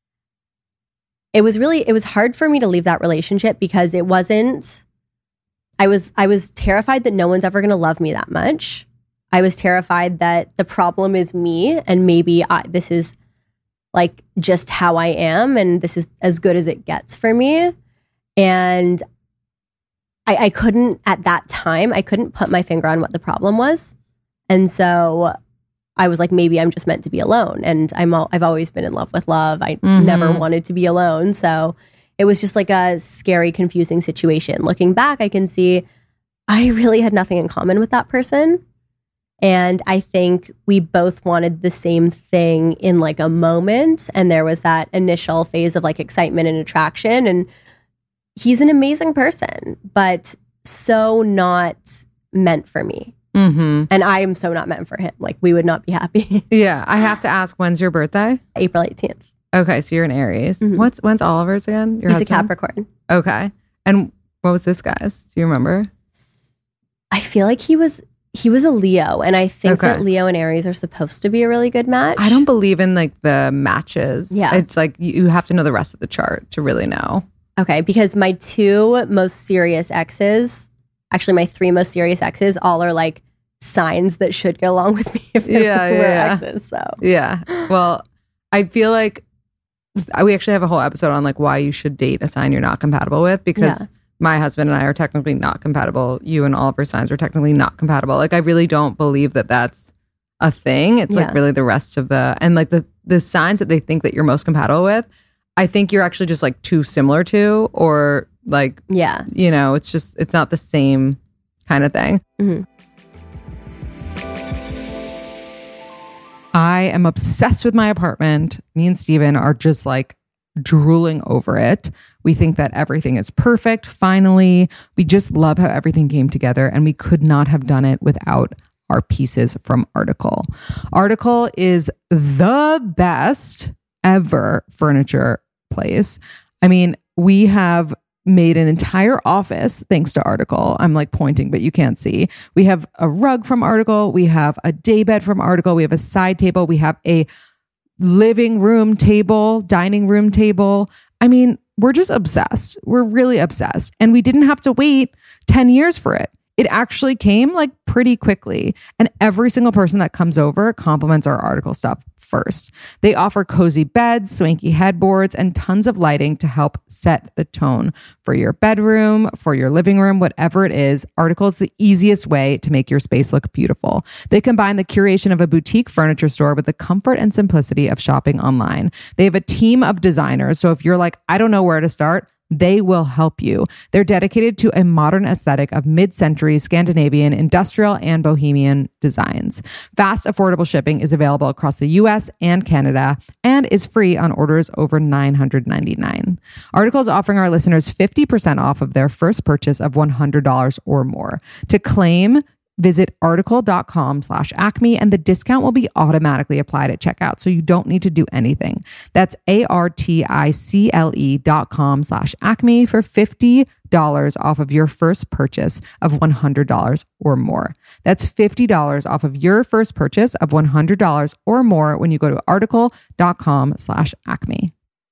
Speaker 8: it was really, it was hard for me to leave that relationship because it wasn't, I was, I was terrified that no one's ever going to love me that much. I was terrified that the problem is me, and maybe I, this is like just how I am, and this is as good as it gets for me. And I, I couldn't, at that time, I couldn't put my finger on what the problem was. And so I was like, maybe I'm just meant to be alone. And I'm all, I've always been in love with love. I
Speaker 5: Mm-hmm.
Speaker 8: never wanted to be alone. So it was just like a scary, confusing situation. Looking back, I can see I really had nothing in common with that person. And I think we both wanted the same thing in like a moment. And there was that initial phase of like excitement and attraction. And he's an amazing person, but so not meant for me.
Speaker 5: Mm-hmm.
Speaker 8: And I am so not meant for him. Like, we would not be happy.
Speaker 5: Yeah. I have to ask, when's your birthday?
Speaker 8: April eighteenth.
Speaker 5: Okay. So you're an Aries.
Speaker 8: Mhm.
Speaker 5: What's, when's Oliver's again? Your
Speaker 8: He's
Speaker 5: husband?
Speaker 8: a Capricorn.
Speaker 5: Okay. And what was this guy's? Do you remember?
Speaker 8: I feel like he was he was a Leo. And I think
Speaker 5: Okay.
Speaker 8: that Leo and Aries are supposed to be a really good match.
Speaker 5: I don't believe in like the matches.
Speaker 8: Yeah.
Speaker 5: It's like you you have to know the rest of the chart to really know.
Speaker 8: Okay, because my two most serious exes, actually my three most serious exes, all are like signs that should get along with me if they
Speaker 5: Yeah,
Speaker 8: were
Speaker 5: yeah,
Speaker 8: exes. So
Speaker 5: Yeah. Well, I feel like I- we actually have a whole episode on like why you should date a sign you're not compatible with, because
Speaker 8: Yeah.
Speaker 5: my husband and I are technically not compatible. You and all of our signs are technically not compatible. Like, I really don't believe that that's a thing. It's
Speaker 8: Yeah.
Speaker 5: like really the rest of the, and like the, the signs that they think that you're most compatible with, I think you're actually just like too similar to, or like,
Speaker 8: yeah.
Speaker 5: you know, it's just, it's not the same kind of thing.
Speaker 8: hmm
Speaker 5: I am obsessed with my apartment. Me and Steven are just like drooling over it. We think that everything is perfect. Finally, we just love how everything came together, and we could not have done it without our pieces from Article. Article is the best ever furniture place. I mean, we have made an entire office thanks to Article. I'm like pointing, but you can't see. We have a rug from Article. We have a daybed from Article. We have a side table. We have a living room table, dining room table. I mean, we're just obsessed. We're really obsessed. And we didn't have to wait ten years for it. It actually came like pretty quickly. And every single person that comes over compliments our Article stuff first. They offer cozy beds, swanky headboards, and tons of lighting to help set the tone for your bedroom, for your living room, whatever it is. Article is the easiest way to make your space look beautiful. They combine the curation of a boutique furniture store with the comfort and simplicity of shopping online. They have a team of designers. So if you're like, I don't know where to start, they will help you. They're dedicated to a modern aesthetic of mid-century Scandinavian, industrial, and bohemian designs. Fast, affordable shipping is available across the U S and Canada and is free on orders over nine hundred ninety-nine dollars. Article is offering our listeners fifty percent off of their first purchase of one hundred dollars or more. To claim, visit article.com slash acme and the discount will be automatically applied at checkout, so you don't need to do anything. That's A-R-T-I-C-L-E dot com slash acme for fifty dollars off of your first purchase of one hundred dollars or more. That's fifty dollars off of your first purchase of one hundred dollars or more when you go to article.com slash acme.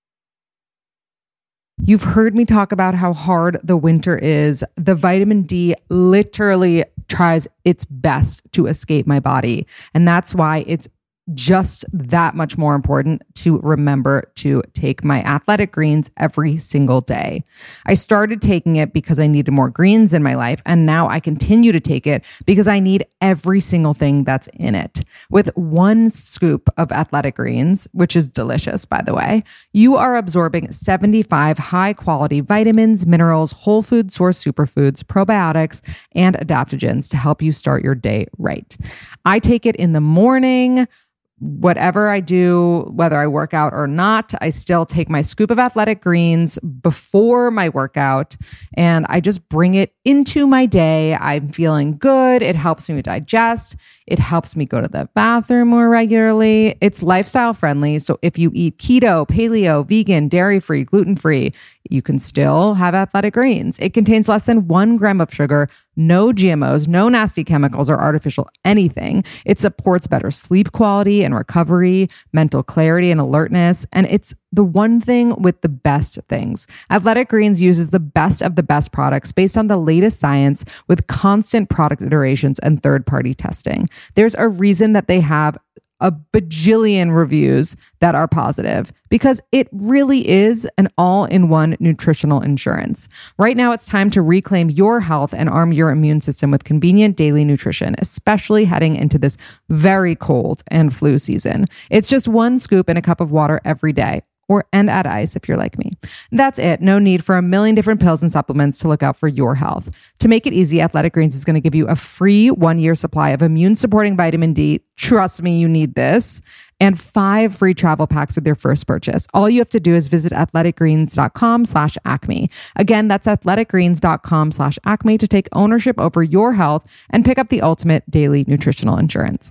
Speaker 5: You've heard me talk about how hard the winter is. The vitamin D literally tries its best to escape my body. And that's why it's just that much more important to remember to take my Athletic Greens every single day. I started taking it because I needed more greens in my life, and now I continue to take it because I need every single thing that's in it. With one scoop of Athletic Greens, which is delicious, by the way, you are absorbing seventy-five high-quality vitamins, minerals, whole food source superfoods, probiotics, and adaptogens to help you start your day right. I take it in the morning. Whatever I do, whether I work out or not, I still take my scoop of Athletic Greens before my workout and I just bring it into my day. I'm feeling good. It helps me digest. It helps me go to the bathroom more regularly. It's lifestyle friendly. So if you eat keto, paleo, vegan, dairy-free, gluten-free, you can still have Athletic Greens. It contains less than one gram of sugar, no G M Os, no nasty chemicals or artificial anything. It supports better sleep quality and recovery, mental clarity and alertness, and it's the one thing with the best things. Athletic Greens uses the best of the best products based on the latest science with constant product iterations and third-party testing. There's a reason that they have a bajillion reviews that are positive because it really is an all-in-one nutritional insurance. Right now, it's time to reclaim your health and arm your immune system with convenient daily nutrition, especially heading into this very cold and flu season. It's just one scoop in a cup of water every day. Or and add ice if you're like me. That's it. No need for a million different pills and supplements to look out for your health. To make it easy, Athletic Greens is going to give you a free one-year supply of immune-supporting vitamin D. Trust me, you need this. And five free travel packs with your first purchase. All you have to do is visit athleticgreens.com slash acme. Again, that's athleticgreens.com slash acme to take ownership over your health and pick up the ultimate daily nutritional insurance.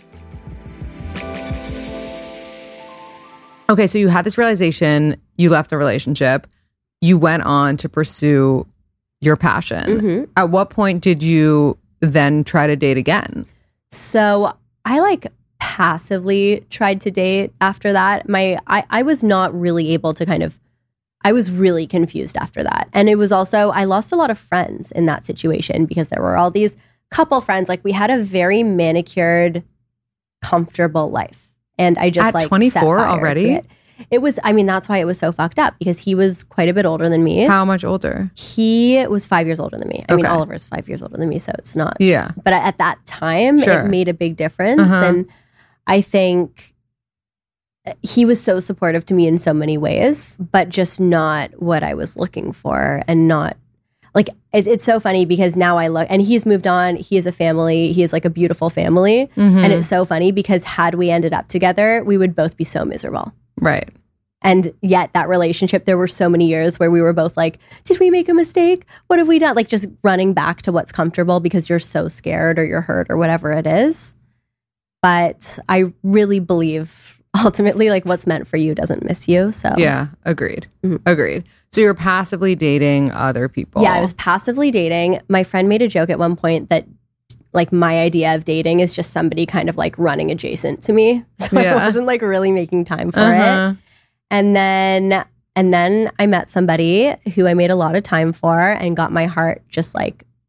Speaker 5: Okay, so you had this realization, you left the relationship, you went on to pursue your passion. Mm-hmm. At what point did you then try to date again?
Speaker 8: So I like passively tried to date after that. My I, I was not really able to kind of, I was really confused after that. And it was also, I lost a lot of friends in that situation because there were all these couple friends. Like we had a very manicured, comfortable life. And I just
Speaker 5: At
Speaker 8: like
Speaker 5: twenty-four
Speaker 8: set fire
Speaker 5: already?
Speaker 8: to it. It was, I mean, that's why it was so fucked up because he was quite a bit older than me.
Speaker 5: How much older?
Speaker 8: He was five years older than me. I
Speaker 5: Okay.
Speaker 8: mean, Oliver's five years older than me, so it's not.
Speaker 5: Yeah.
Speaker 8: But at that time,
Speaker 5: Sure.
Speaker 8: it made a big difference.
Speaker 5: Uh-huh.
Speaker 8: And I think he was so supportive to me in so many ways, but just not what I was looking for and not like, it's, it's so funny because now I look and he's moved on. He has a family. He has like a beautiful family.
Speaker 5: Mm-hmm.
Speaker 8: And it's so funny because had we ended up together, we would both be so miserable.
Speaker 5: Right.
Speaker 8: And yet that relationship, there were so many years where we were both like, did we make a mistake? What have we done? Like just running back to what's comfortable because you're so scared or you're hurt or whatever it is. But I really believe ultimately like what's meant for you doesn't miss you. So
Speaker 5: Yeah, agreed.
Speaker 8: Mm-hmm.
Speaker 5: Agreed. So you're passively dating other people.
Speaker 8: yeah, I was passively dating. My friend made a joke at one point that like my idea of dating is just somebody kind of like running adjacent to me. So
Speaker 5: Yeah.
Speaker 8: I wasn't like really making time for
Speaker 5: Uh-huh.
Speaker 8: it. And then and then I met somebody who I made a lot of time for and got my heart just like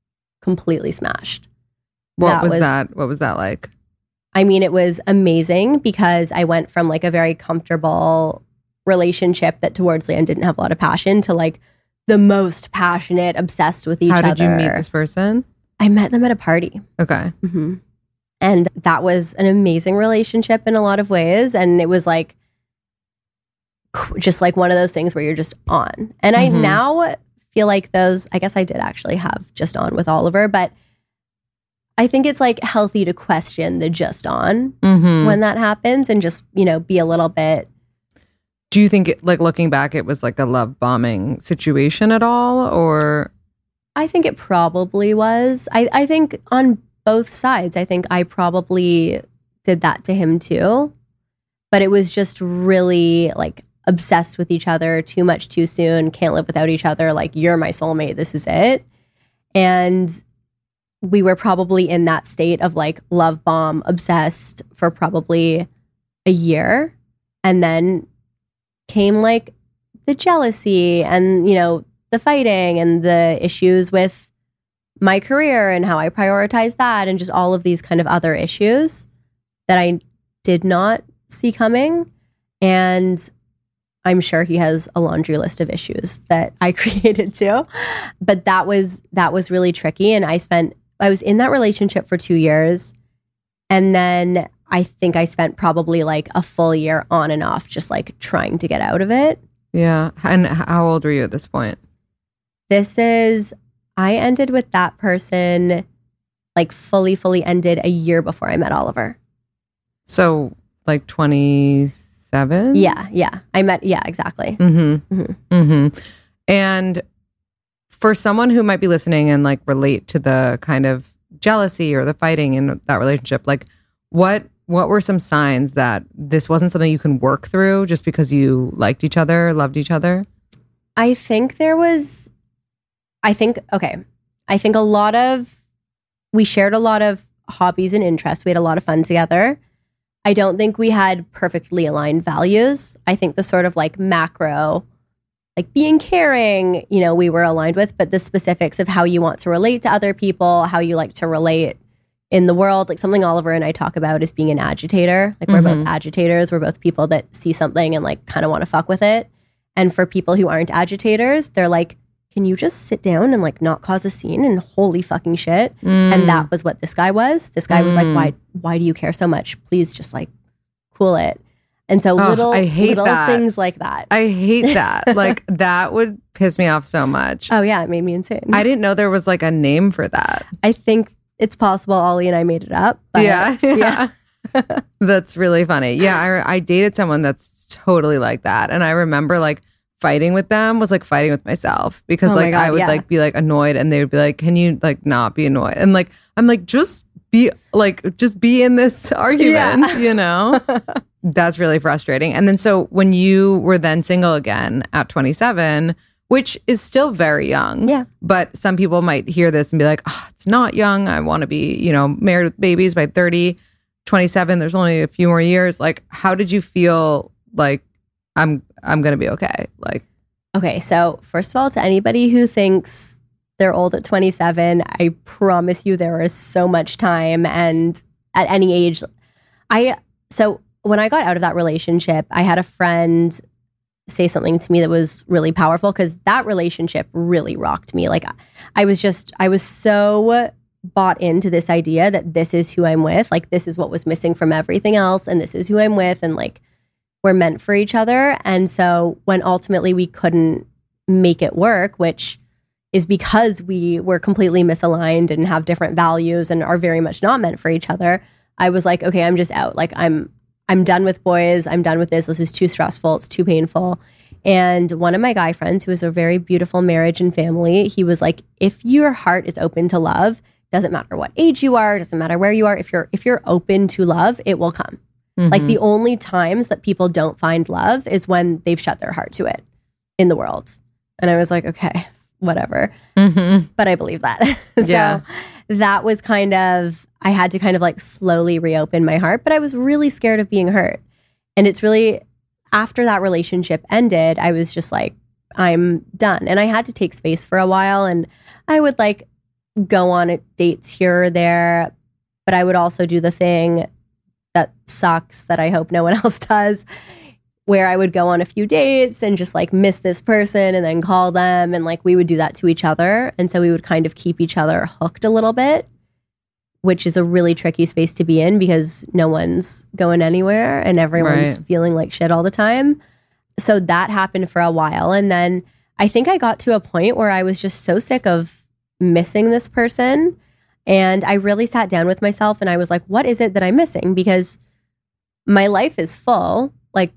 Speaker 8: completely smashed.
Speaker 5: What
Speaker 8: That
Speaker 5: was,
Speaker 8: was-
Speaker 5: that? What was that like?
Speaker 8: I mean, it was amazing because I went from like a very comfortable relationship that towards the end didn't have a lot of passion to like the most passionate, obsessed with each
Speaker 5: How
Speaker 8: other.
Speaker 5: did you meet this person?
Speaker 8: I met them at a party.
Speaker 5: Okay.
Speaker 8: hmm And that was an amazing relationship in a lot of ways. And it was like, just like one of those things where you're just on. And I
Speaker 5: Mhm.
Speaker 8: now feel like those, I guess I did actually have just on with Oliver, but I think it's like healthy to question the just on
Speaker 5: Mm-hmm.
Speaker 8: when that happens and just, you know, be a little bit.
Speaker 5: Do you think, it, like looking back, it was like a love bombing situation at all, or?
Speaker 8: I think it probably was. I, I think on both sides, I think I probably did that to him too. But it was just really like obsessed with each other, too much too soon, can't live without each other. Like, you're my soulmate, this is it. And we were probably in that state of like love bomb, obsessed for probably a year. And then came like the jealousy and, you know, the fighting and the issues with my career and how I prioritize that and just all of these kind of other issues that I did not see coming. And I'm sure he has a laundry list of issues that I created too. But that was that was really tricky. And I spent I was in that relationship for two years. And then I think I spent probably like a full year on and off just like trying to get out of it.
Speaker 5: Yeah. And how old were you at this point?
Speaker 8: This is, I ended with that person like fully, fully ended a year before I met Oliver.
Speaker 5: So like twenty-seven?
Speaker 8: Yeah, yeah. I met, yeah, exactly.
Speaker 5: Mm-hmm.
Speaker 8: Mm-hmm.
Speaker 5: Mm-hmm. And for someone who might be listening and like relate to the kind of jealousy or the fighting in that relationship, like what what were some signs that this wasn't something you can work through just because you liked each other, loved each other?
Speaker 8: I think there was, I think, okay. I think a lot of, we shared a lot of hobbies and interests. We had a lot of fun together. I don't think we had perfectly aligned values. I think the sort of like macro, like being caring, you know, we were aligned with, but the specifics of how you want to relate to other people, how you like to relate in the world, like something Oliver and I talk about is being an agitator. Like we're
Speaker 5: Mhm.
Speaker 8: both agitators. We're both people that see something and like kind of want to fuck with it. And for people who aren't agitators, they're like, can you just sit down and like not cause a scene? And holy fucking shit.
Speaker 5: Mm.
Speaker 8: And that was what this guy was. This guy was like, why why do you care so much? Please just like cool it. And so
Speaker 5: Ugh,
Speaker 8: little
Speaker 5: I hate
Speaker 8: little
Speaker 5: that.
Speaker 8: things like that.
Speaker 5: I hate that. Like that would piss me off so much.
Speaker 8: Oh yeah, it made me insane.
Speaker 5: I didn't know there was like a name for that.
Speaker 8: I think it's possible Ollie and I made it up. But
Speaker 5: yeah. Yeah. That's really funny. Yeah. I, I dated someone that's totally like that. And I remember like fighting with them was like fighting with myself because
Speaker 8: Oh my
Speaker 5: like
Speaker 8: God,
Speaker 5: I would
Speaker 8: yeah.
Speaker 5: like be like annoyed and they would be like, can you like not be annoyed? And like, I'm like, just be like, just be in this argument,
Speaker 8: Yeah.
Speaker 5: you know? That's really frustrating. And then so when you were then single again at twenty-seven, which is still very young.
Speaker 8: Yeah.
Speaker 5: But some people might hear this and be like, oh, it's not young. I want to be, you know, married with babies by thirty, twenty-seven. There's only a few more years. Like, how did you feel like I'm I'm going to be okay? Like,
Speaker 8: Okay, so first of all, to anybody who thinks they're old at twenty-seven, I promise you there is so much time. And at any age, I, so when I got out of that relationship, I had a friend say something to me that was really powerful because that relationship really rocked me. Like I was just, I was so bought into this idea that this is who I'm with. Like this is what was missing from everything else. And this is who I'm with. And like, we're meant for each other. And so when ultimately we couldn't make it work, which is because we were completely misaligned and have different values and are very much not meant for each other, I was like, okay, I'm just out. Like I'm I'm done with boys. I'm done with this. This is too stressful. It's too painful. And one of my guy friends, who has a very beautiful marriage and family, he was like, if your heart is open to love, doesn't matter what age you are, doesn't matter where you are, if you're if you're open to love, it will come.
Speaker 5: mm-hmm.
Speaker 8: Like the only times that people don't find love is when they've shut their heart to it in the world. And I was like, okay, whatever.
Speaker 5: Mm-hmm.
Speaker 8: But I believe that. so
Speaker 5: Yeah.
Speaker 8: that was kind of, I had to kind of like slowly reopen my heart, but I was really scared of being hurt. And it's really, after that relationship ended, I was just like, I'm done. And I had to take space for a while. And I would like go on dates here or there, but I would also do the thing that sucks that I hope no one else does, where I would go on a few dates and just like miss this person and then call them. And like we would do that to each other. And so we would kind of keep each other hooked a little bit, which is a really tricky space to be in because no one's going anywhere and everyone's
Speaker 5: Right.
Speaker 8: feeling like shit all the time. So that happened for a while. And then I think I got to a point where I was just so sick of missing this person. And I really sat down with myself and I was like, what is it that I'm missing? Because my life is full. Like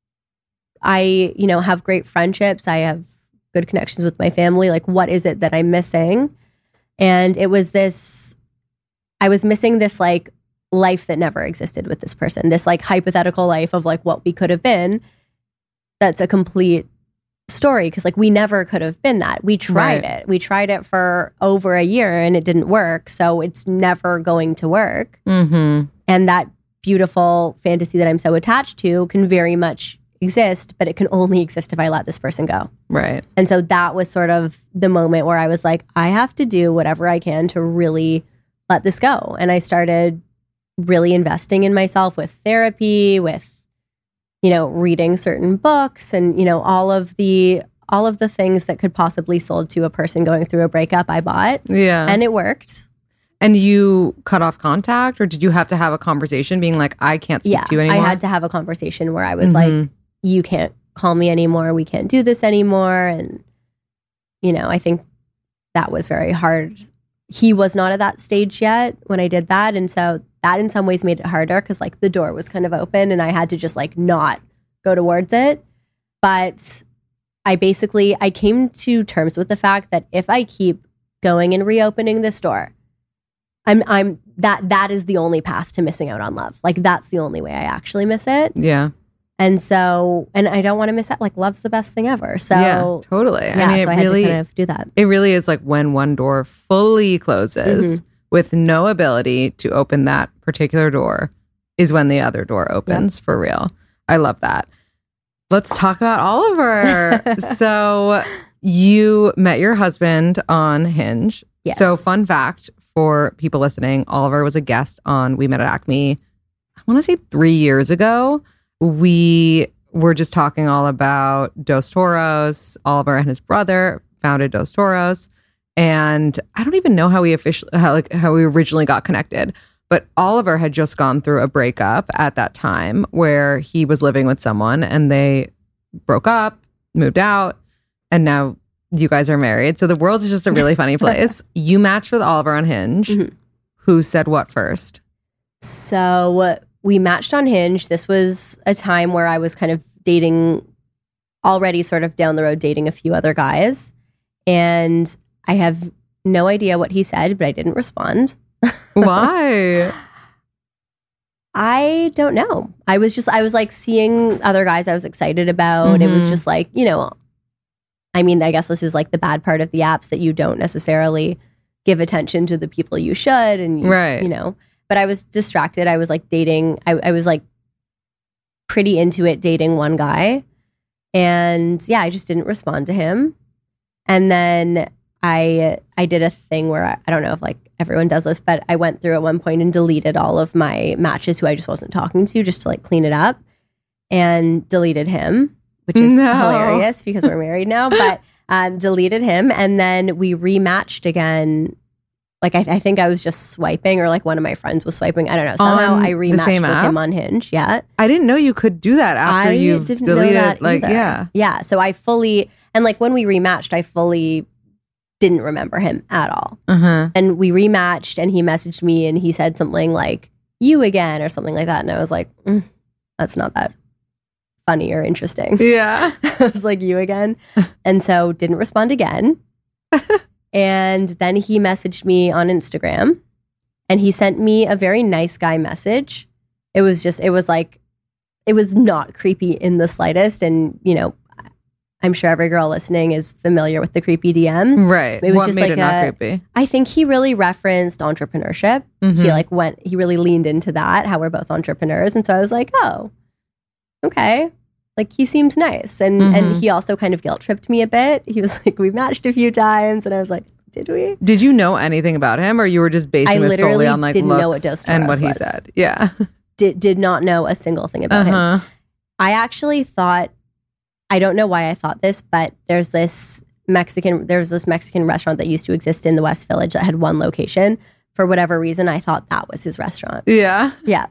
Speaker 8: I, you know, have great friendships. I have good connections with my family. Like, what is it that I'm missing? And it was this, I was missing this like life that never existed with this person, this like hypothetical life of like what we could have been. That's a complete story because like we never could have been that. We tried
Speaker 5: Right.
Speaker 8: it. We tried it for over a year and it didn't work. So it's never going to work.
Speaker 5: Mm-hmm.
Speaker 8: And that beautiful fantasy that I'm so attached to can very much exist, but it can only exist if I let this person go.
Speaker 5: Right.
Speaker 8: And so that was sort of the moment where I was like, I have to do whatever I can to really let this go. And I started really investing in myself with therapy, with, you know, reading certain books and, you know, all of the all of the things that could possibly sold to a person going through a breakup I bought.
Speaker 5: Yeah.
Speaker 8: And it worked.
Speaker 5: And you cut off contact or did you have to have a conversation being like, I can't speak
Speaker 8: Yeah.
Speaker 5: to you anymore?
Speaker 8: I had to have a conversation where I was
Speaker 5: Mhm.
Speaker 8: like, you can't call me anymore. We can't do this anymore. And, you know, I think that was very hard. He was not at that stage yet when I did that. And so that in some ways made it harder because like the door was kind of open and I had to just like not go towards it. But I basically, I came to terms with the fact that if I keep going and reopening this door, I'm, I'm, that, that is the only path to missing out on love. Like that's the only way I actually miss it.
Speaker 5: Yeah.
Speaker 8: And so, and I don't want to miss out. Like love's the best thing ever. So
Speaker 5: yeah, totally.
Speaker 8: yeah,
Speaker 5: I mean,
Speaker 8: so
Speaker 5: it
Speaker 8: I had
Speaker 5: really,
Speaker 8: to kind of do that.
Speaker 5: it really is like when one door fully closes
Speaker 8: Mhm.
Speaker 5: with no ability to open that particular door is when the other door opens for real. I love that. Let's talk about Oliver. So you met your husband on Hinge.
Speaker 8: Yes.
Speaker 5: So fun fact for people listening, Oliver was a guest on We Met at Acme, I want to say three years ago. We were just talking all about Dos Toros. Oliver and his brother founded Dos Toros. And I don't even know how we officially, how, like, how we originally got connected. But Oliver had just gone through a breakup at that time where he was living with someone and they broke up, moved out, and now you guys are married. So the world is just a really funny place. You matched with Oliver on Hinge.
Speaker 8: Mhm.
Speaker 5: Who said what first?
Speaker 8: So we matched on Hinge. This was a time where I was kind of dating, already sort of down the road, dating a few other guys. And I have no idea what he said, but I didn't respond.
Speaker 5: Why?
Speaker 8: I don't know. I was just, I was like seeing other guys I was excited about. It was
Speaker 5: Mhm.
Speaker 8: just like, you know, I mean, I guess this is like the bad part of the apps that you don't necessarily give attention to the people you should. And, you,
Speaker 5: Right.
Speaker 8: you know, but I was distracted. I was like dating, I, I was like pretty into it dating one guy. And yeah, I just didn't respond to him. And then I I did a thing where I, I don't know if like everyone does this, but I went through at one point and deleted all of my matches who I just wasn't talking to just to like clean it up and deleted him, which is
Speaker 5: No.
Speaker 8: hilarious because we're married now, but um, deleted him. And then we rematched again. Like I, I think I was just swiping or like one of my friends was swiping. I don't know. Somehow
Speaker 5: On
Speaker 8: I
Speaker 5: the
Speaker 8: rematched
Speaker 5: same
Speaker 8: with
Speaker 5: app?
Speaker 8: him on Hinge. Yeah.
Speaker 5: I didn't know you could do that after
Speaker 8: I
Speaker 5: you've
Speaker 8: didn't
Speaker 5: deleted.
Speaker 8: know that
Speaker 5: like,
Speaker 8: either.
Speaker 5: yeah.
Speaker 8: Yeah. So I fully, and like when we rematched, I fully didn't remember him at all.
Speaker 5: Uh-huh.
Speaker 8: And we rematched and he messaged me and he said something like, you again, or something like that. And I was like, mm, that's not that funny or interesting.
Speaker 5: Yeah.
Speaker 8: I was like, you again. And so didn't respond again. And then he messaged me on Instagram and he sent me a very nice guy message. It was just, it was like, it was not creepy in the slightest. And, you know, I'm sure every girl listening is familiar with the creepy D Ms.
Speaker 5: Right.
Speaker 8: It was
Speaker 5: what
Speaker 8: just
Speaker 5: made
Speaker 8: like
Speaker 5: it not
Speaker 8: a-
Speaker 5: creepy?
Speaker 8: I think he really referenced entrepreneurship.
Speaker 5: Mhm.
Speaker 8: He like went, he really leaned into that, how we're both entrepreneurs. And so I was like, oh, okay. Like he seems nice. And
Speaker 5: Mhm.
Speaker 8: and he also kind of guilt tripped me a bit. He was like, we matched a few times. And I was like, Did we?
Speaker 5: Did you know anything about him, or you were just basing
Speaker 8: I
Speaker 5: this solely
Speaker 8: literally
Speaker 5: on like
Speaker 8: didn't
Speaker 5: looks
Speaker 8: know what Dos
Speaker 5: and what
Speaker 8: Toros
Speaker 5: he
Speaker 8: was.
Speaker 5: said? Yeah.
Speaker 8: Did did not know a single thing about
Speaker 5: Uh-huh.
Speaker 8: him. I actually thought, I don't know why I thought this, but there's this Mexican, there was this Mexican restaurant that used to exist in the West Village that had one location. For whatever reason, I thought that was his restaurant.
Speaker 5: Yeah.
Speaker 8: Yeah.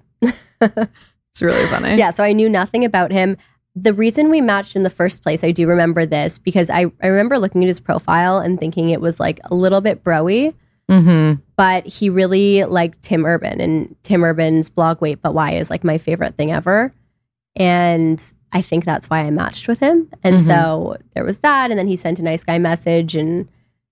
Speaker 5: It's really funny.
Speaker 8: Yeah, so I knew nothing about him. The reason we matched in the first place, I do remember this, because I, I remember looking at his profile and thinking it was like a little bit bro-y,
Speaker 5: Mm-hmm.
Speaker 8: but he really liked Tim Urban, and Tim Urban's blog Wait But Why is like my favorite thing ever. And I think that's why I matched with him. And
Speaker 5: Mhm.
Speaker 8: so there was that, and then he sent a nice guy message, and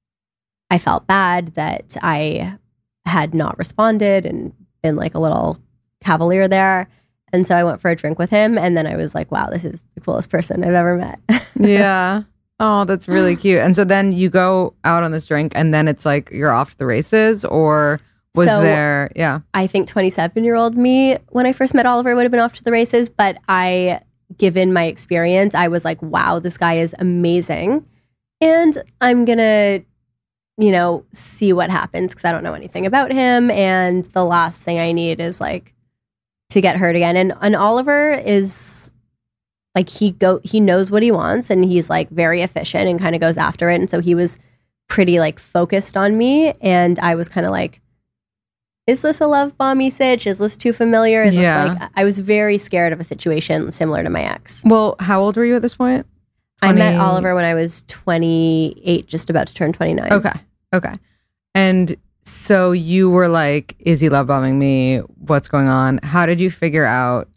Speaker 8: I felt bad that I had not responded and been like a little cavalier there. And so I went for a drink with him, and then I was like, wow, this is the coolest person I've ever met.
Speaker 5: Yeah. Oh, that's really cute. And so then you go out on this drink, and then it's like you're off to the races, or was
Speaker 8: So-
Speaker 5: there? Yeah.
Speaker 8: I think twenty-seven-year-old me, when I first met Oliver, would have been off to the races. But I, given my experience, I was like, wow, this guy is amazing. And I'm going to, you know, see what happens, because I don't know anything about him. And the last thing I need is like to get hurt again. And, and Oliver is like, he go he knows what he wants, and he's like very efficient and kind of goes after it. And so he was pretty like focused on me. And I was kind of like, is this a love bomby sitch? Is this too familiar? Is
Speaker 5: Yeah.
Speaker 8: this like, I was very scared of a situation similar to my ex.
Speaker 5: Well, how old were you at this point?
Speaker 8: I met
Speaker 5: twenty
Speaker 8: Oliver when I was twenty-eight, just about to turn twenty-nine.
Speaker 5: Okay. Okay. And so you were like, is he love bombing me? What's going on? How did you figure out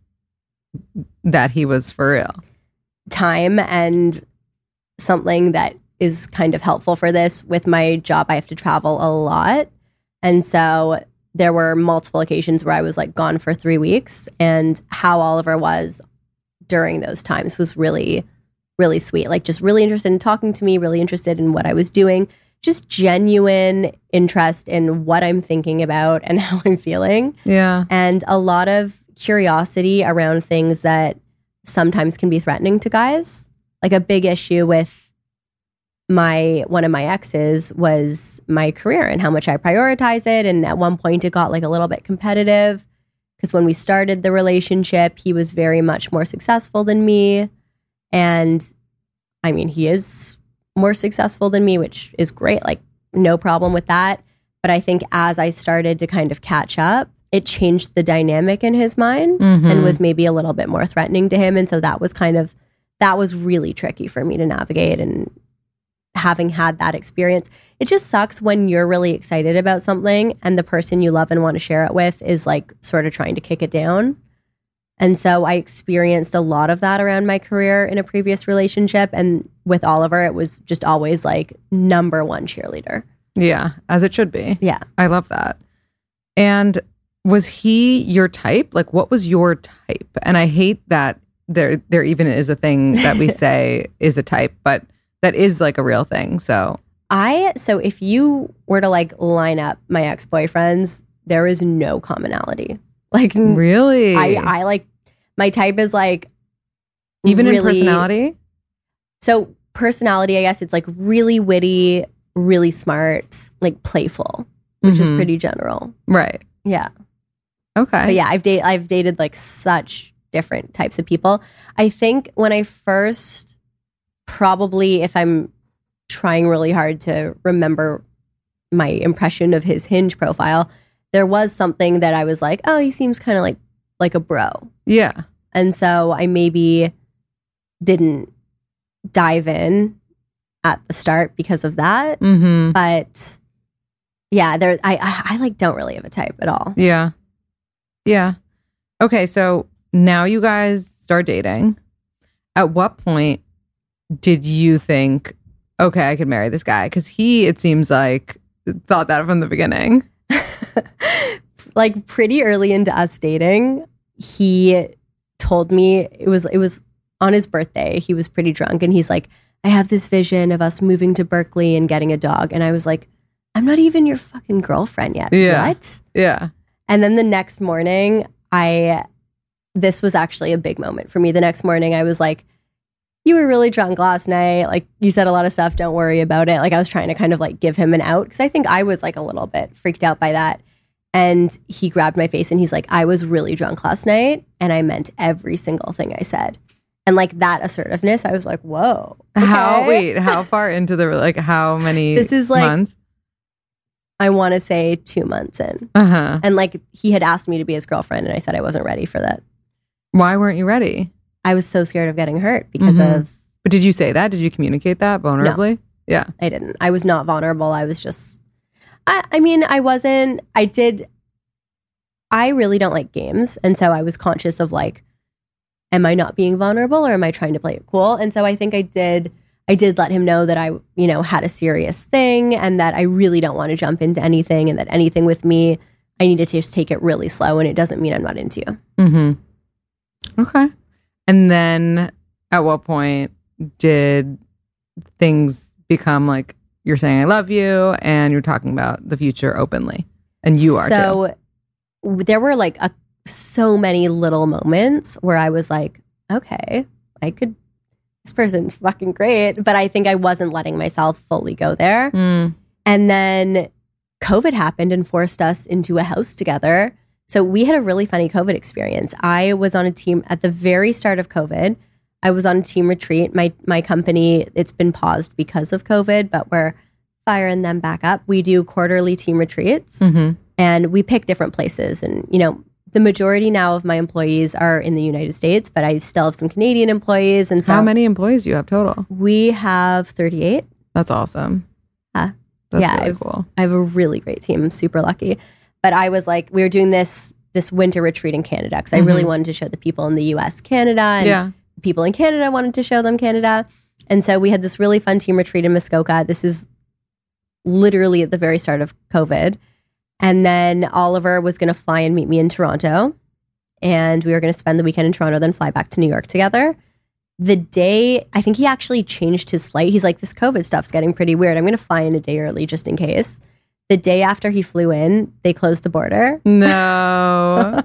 Speaker 5: that he was for real?
Speaker 8: Time, and something that is kind of helpful for this, with my job, I have to travel a lot. And so there were multiple occasions where I was like gone for three weeks. And how Oliver was during those times was really, really sweet. Like, just really interested in talking to me, really interested in what I was doing, just genuine interest in what I'm thinking about and how I'm feeling.
Speaker 5: Yeah.
Speaker 8: And a lot of curiosity around things that sometimes can be threatening to guys. Like, a big issue with my one of my exes was my career and how much I prioritize it. And at one point it got like a little bit competitive, because when we started the relationship, he was very much more successful than me. And I mean, he is more successful than me, which is great. Like, no problem with that. But I think as I started to kind of catch up, it changed the dynamic in his mind
Speaker 5: Mhm.
Speaker 8: and was maybe a little bit more threatening to him. And so that was kind of, that was really tricky for me to navigate. And having had that experience, it just sucks when you're really excited about something and the person you love and want to share it with is like sort of trying to kick it down. And so I experienced a lot of that around my career in a previous relationship. And with Oliver, it was just always like number one cheerleader.
Speaker 5: Yeah. As it should be.
Speaker 8: Yeah.
Speaker 5: I love that. And was he your type? Like, what was your type? And I hate that there there even is a thing that we say is a type, but that is like a real thing. So
Speaker 8: I, so if you were to like line up my ex-boyfriends, there is no commonality. Like,
Speaker 5: really,
Speaker 8: I, I like, my type is like,
Speaker 5: even in
Speaker 8: really-
Speaker 5: personality.
Speaker 8: So personality, I guess it's like really witty, really smart, like playful, which is
Speaker 5: Mhm.
Speaker 8: pretty general.
Speaker 5: Right.
Speaker 8: Yeah.
Speaker 5: Okay.
Speaker 8: But yeah, I've dated I've dated like such different types of people. I think when I first, probably if I'm trying really hard to remember my impression of his Hinge profile, there was something that I was like, oh, he seems kind of like like a bro.
Speaker 5: Yeah.
Speaker 8: And so I maybe didn't dive in at the start because of that.
Speaker 5: Mm-hmm.
Speaker 8: But yeah, there I, I I like don't really have a type at all.
Speaker 5: Yeah. Yeah. Okay. So now you guys start dating. At what point did you think, okay, I could marry this guy? Because he, it seems like, thought that from the beginning.
Speaker 8: Like pretty early into us dating, he told me it was it was on his birthday. He was pretty drunk and he's like, I have this vision of us moving to Berkeley and getting a dog. And I was like, I'm not even your fucking girlfriend yet.
Speaker 5: Yeah.
Speaker 8: What?
Speaker 5: Yeah.
Speaker 8: And then the next morning, I, this was actually a big moment for me. The next morning, I was like, you were really drunk last night. Like, you said a lot of stuff. Don't worry about it. Like, I was trying to kind of like give him an out because I think I was like a little bit freaked out by that. And he grabbed my face and he's like, I was really drunk last night and I meant every single thing I said. And like that assertiveness, I was like, whoa. Okay.
Speaker 5: How, wait, how far into the, like, how many
Speaker 8: This is like,
Speaker 5: months?
Speaker 8: I want to say two months in.
Speaker 5: Uh-huh.
Speaker 8: And like, he had asked me to be his girlfriend and I said I wasn't ready for that.
Speaker 5: Why weren't you ready?
Speaker 8: I was so scared of getting hurt because
Speaker 5: Mhm.
Speaker 8: of...
Speaker 5: But did you say that? Did you communicate that vulnerably?
Speaker 8: No.
Speaker 5: Yeah.
Speaker 8: I didn't. I was not vulnerable. I was just... I, I mean, I wasn't... I did... I really don't like games. And so I was conscious of like, am I not being vulnerable or am I trying to play it cool? And so I think I did... I did let him know that I, you know, had a serious thing and that I really don't want to jump into anything and that anything with me, I need to just take it really slow and it doesn't mean I'm not into you.
Speaker 5: Mm-hmm. Okay. And then at what point did things become like you're saying I love you and you're talking about the future openly? And you are
Speaker 8: so,
Speaker 5: too.
Speaker 8: So there were like a, so many little moments where I was like, okay, I could, this person's fucking great. But I think I wasn't letting myself fully go there.
Speaker 5: Mm.
Speaker 8: And then COVID happened and forced us into a house together. So we had a really funny COVID experience. I was on a team at the very start of COVID. I was on a team retreat. My my company, it's been paused because of COVID, but we're firing them back up. We do quarterly team retreats
Speaker 5: Mm-hmm.
Speaker 8: and we pick different places. And, you know, the majority now of my employees are in the United States, but I still have some Canadian employees. And so
Speaker 5: How many employees do you have total?
Speaker 8: we have thirty-eight.
Speaker 5: That's awesome.
Speaker 8: Uh,
Speaker 5: That's
Speaker 8: yeah,
Speaker 5: really
Speaker 8: I've-
Speaker 5: cool.
Speaker 8: I have a really great team. I'm super lucky. But I was like, we were doing this this winter retreat in Canada because I really
Speaker 5: Mhm.
Speaker 8: wanted to show the people in the U S Canada and
Speaker 5: Yeah.
Speaker 8: the people in Canada wanted to show them Canada. And so we had this really fun team retreat in Muskoka. This is literally at the very start of COVID. And then Oliver was going to fly and meet me in Toronto. And we were going to spend the weekend in Toronto, then fly back to New York together. The day, I think he actually changed his flight. He's like, this COVID stuff's getting pretty weird. I'm going to fly in a day early just in case. The day after he flew in, they closed the border.
Speaker 5: No.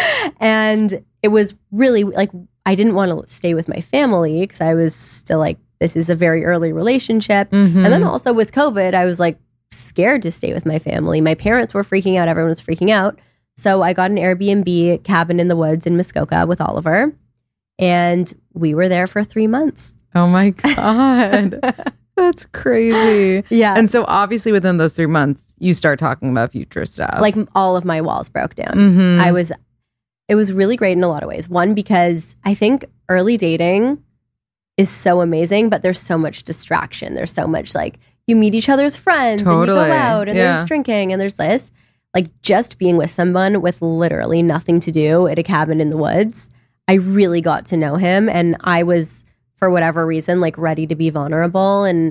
Speaker 8: And it was really like, I didn't want to stay with my family because I was still like, this is a very early relationship.
Speaker 5: Mhm.
Speaker 8: And then also with COVID, I was like scared to stay with my family. My parents were freaking out. Everyone was freaking out. So I got an Airbnb cabin in the woods in Muskoka with Oliver. And we were there for three months.
Speaker 5: Oh my God. That's crazy.
Speaker 8: Yeah.
Speaker 5: And so obviously within those three months, you start talking about future stuff.
Speaker 8: Like all of my walls broke down.
Speaker 5: Mhm.
Speaker 8: I was, it was really great in a lot of ways. One, because I think early dating is so amazing, but there's so much distraction. There's so much like you meet each other's friends and you
Speaker 5: Totally.
Speaker 8: go out and
Speaker 5: Yeah.
Speaker 8: there's drinking and there's this. Like just being with someone with literally nothing to do at a cabin in the woods, I really got to know him. And I was, for whatever reason, like ready to be vulnerable. And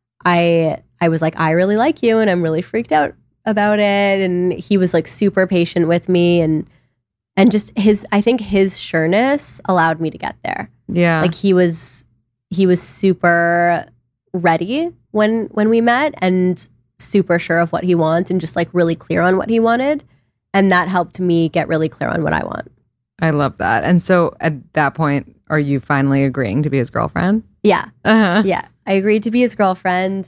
Speaker 8: I I was like, I really like you and I'm really freaked out about it. And he was like super patient with me and and just his I think his sureness allowed me to get there.
Speaker 5: yeah.
Speaker 8: Like he was he was super ready when when we met and super sure of what he wants and just like really clear on what he wanted. And that helped me get really clear on what I want.
Speaker 5: I love that. And so at that point, are you finally agreeing to be his girlfriend?
Speaker 8: Yeah.
Speaker 5: Uh-huh.
Speaker 8: Yeah. I agreed to be his girlfriend.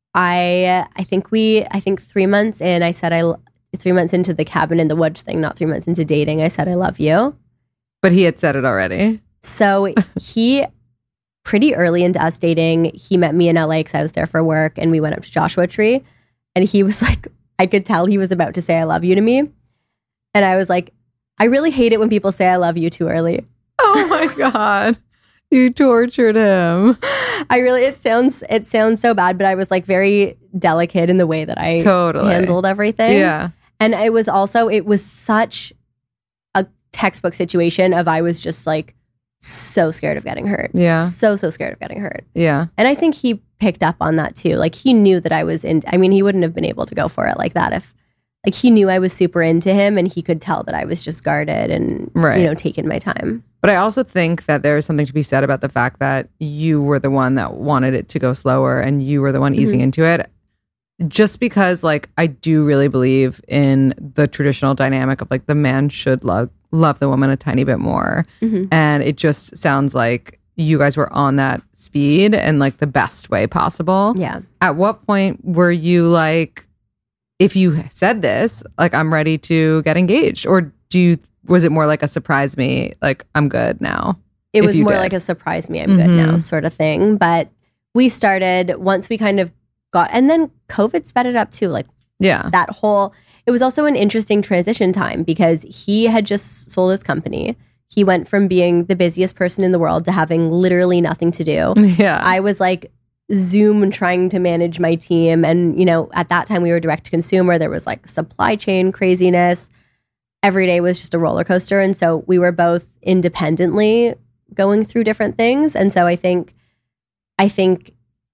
Speaker 8: I I think we I think three months in, I said I l- three months into the cabin in the woods thing, not three months into dating, I said I love you.
Speaker 5: But he had said it already.
Speaker 8: So he pretty early into us dating, he met me in L A because I was there for work and we went up to Joshua Tree and he was like, I could tell he was about to say I love you to me. And I was like, I really hate it when people say I love you too early.
Speaker 5: Oh my God. You tortured him.
Speaker 8: I really, it sounds, it sounds so bad, but I was like very delicate in the way that I
Speaker 5: Totally.
Speaker 8: handled everything.
Speaker 5: Yeah.
Speaker 8: And it was also, it was such a textbook situation of I was just like so scared of getting hurt.
Speaker 5: Yeah.
Speaker 8: So, so scared of getting hurt.
Speaker 5: Yeah.
Speaker 8: And I think he picked up on that too. Like he knew that I was in, I mean, he wouldn't have been able to go for it like that if, like he knew I was super into him and he could tell that I was just guarded and,
Speaker 5: Right.
Speaker 8: you know, taking my time.
Speaker 5: But I also think that there is something to be said about the fact that you were the one that wanted it to go slower and you were the one easing
Speaker 8: Mhm.
Speaker 5: into it. Just because, like, I do really believe in the traditional dynamic of like the man should love love the woman a tiny bit more.
Speaker 8: Mhm.
Speaker 5: And it just sounds like you guys were on that speed in like the best way possible.
Speaker 8: Yeah.
Speaker 5: At what point were you like, if you said this, like, I'm ready to get engaged? Or do you, was it more like a surprise me, like, I'm good now?
Speaker 8: It was more
Speaker 5: did.
Speaker 8: like a surprise me, I'm
Speaker 5: mm-hmm.
Speaker 8: good now sort of thing. But we started once we kind of got, and then COVID sped it up too. Like,
Speaker 5: yeah,
Speaker 8: that whole, it was also an interesting transition time because he had just sold his company. He went from being the busiest person in the world to having literally nothing to do.
Speaker 5: Yeah.
Speaker 8: I was like Zoom trying to manage my team. And, you know, at that time we were direct to consumer. There was like supply chain craziness. Every day was just a roller coaster. And so we were both independently going through different things. And so I think, I think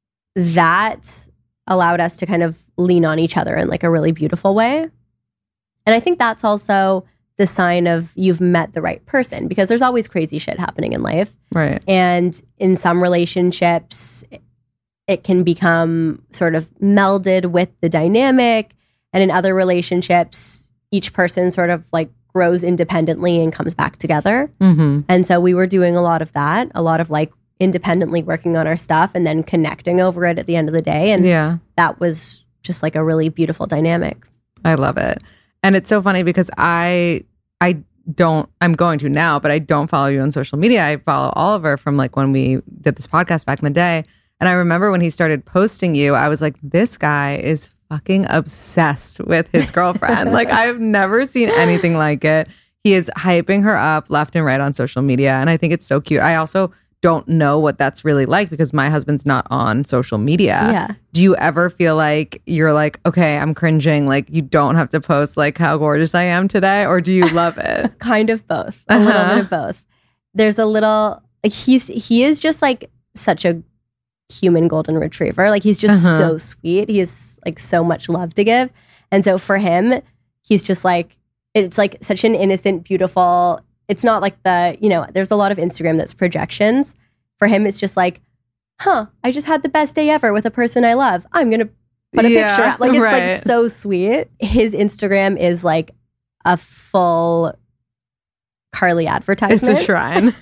Speaker 8: that allowed us to kind of lean on each other in like a really beautiful way. And I think that's also the sign of you've met the right person, because there's always crazy shit happening in life.
Speaker 5: Right.
Speaker 8: And in some relationships, it can become sort of melded with the dynamic. And in other relationships, each person sort of like grows independently and comes back together.
Speaker 5: Mm-hmm.
Speaker 8: And so we were doing a lot of that, a lot of like independently working on our stuff and then connecting over it at the end of the day. And
Speaker 5: yeah,
Speaker 8: that was just like a really beautiful dynamic.
Speaker 5: I love it. And it's so funny because I I don't, I'm going to now, but I don't follow you on social media. I follow Oliver from like when we did this podcast back in the day. And I remember when he started posting you, I was like, this guy is fucking obsessed with his girlfriend. Like, I've never seen anything like it. He is hyping her up left and right on social media. And I think it's so cute. I also don't know what that's really like because my husband's not on social media.
Speaker 8: Yeah.
Speaker 5: Do you ever feel like you're like, okay, I'm cringing, like you don't have to post like how gorgeous I am today? Or do you love it?
Speaker 8: Kind of both. A
Speaker 5: Uh-huh.
Speaker 8: little bit of both. There's a little, like he's, he is just like such a human golden retriever. Like he's just
Speaker 5: Uh-huh.
Speaker 8: so sweet. He has like so much love to give. And so for him, he's just like, it's like such an innocent, beautiful, it's not like the, you know, there's a lot of Instagram that's projections. For him, it's just like, huh, I just had the best day ever with a person I love. I'm going to put a
Speaker 5: Yeah,
Speaker 8: picture out. Like, it's
Speaker 5: right.
Speaker 8: like so sweet. His Instagram is like a full Carly
Speaker 5: It's
Speaker 8: advertisement.
Speaker 5: a shrine.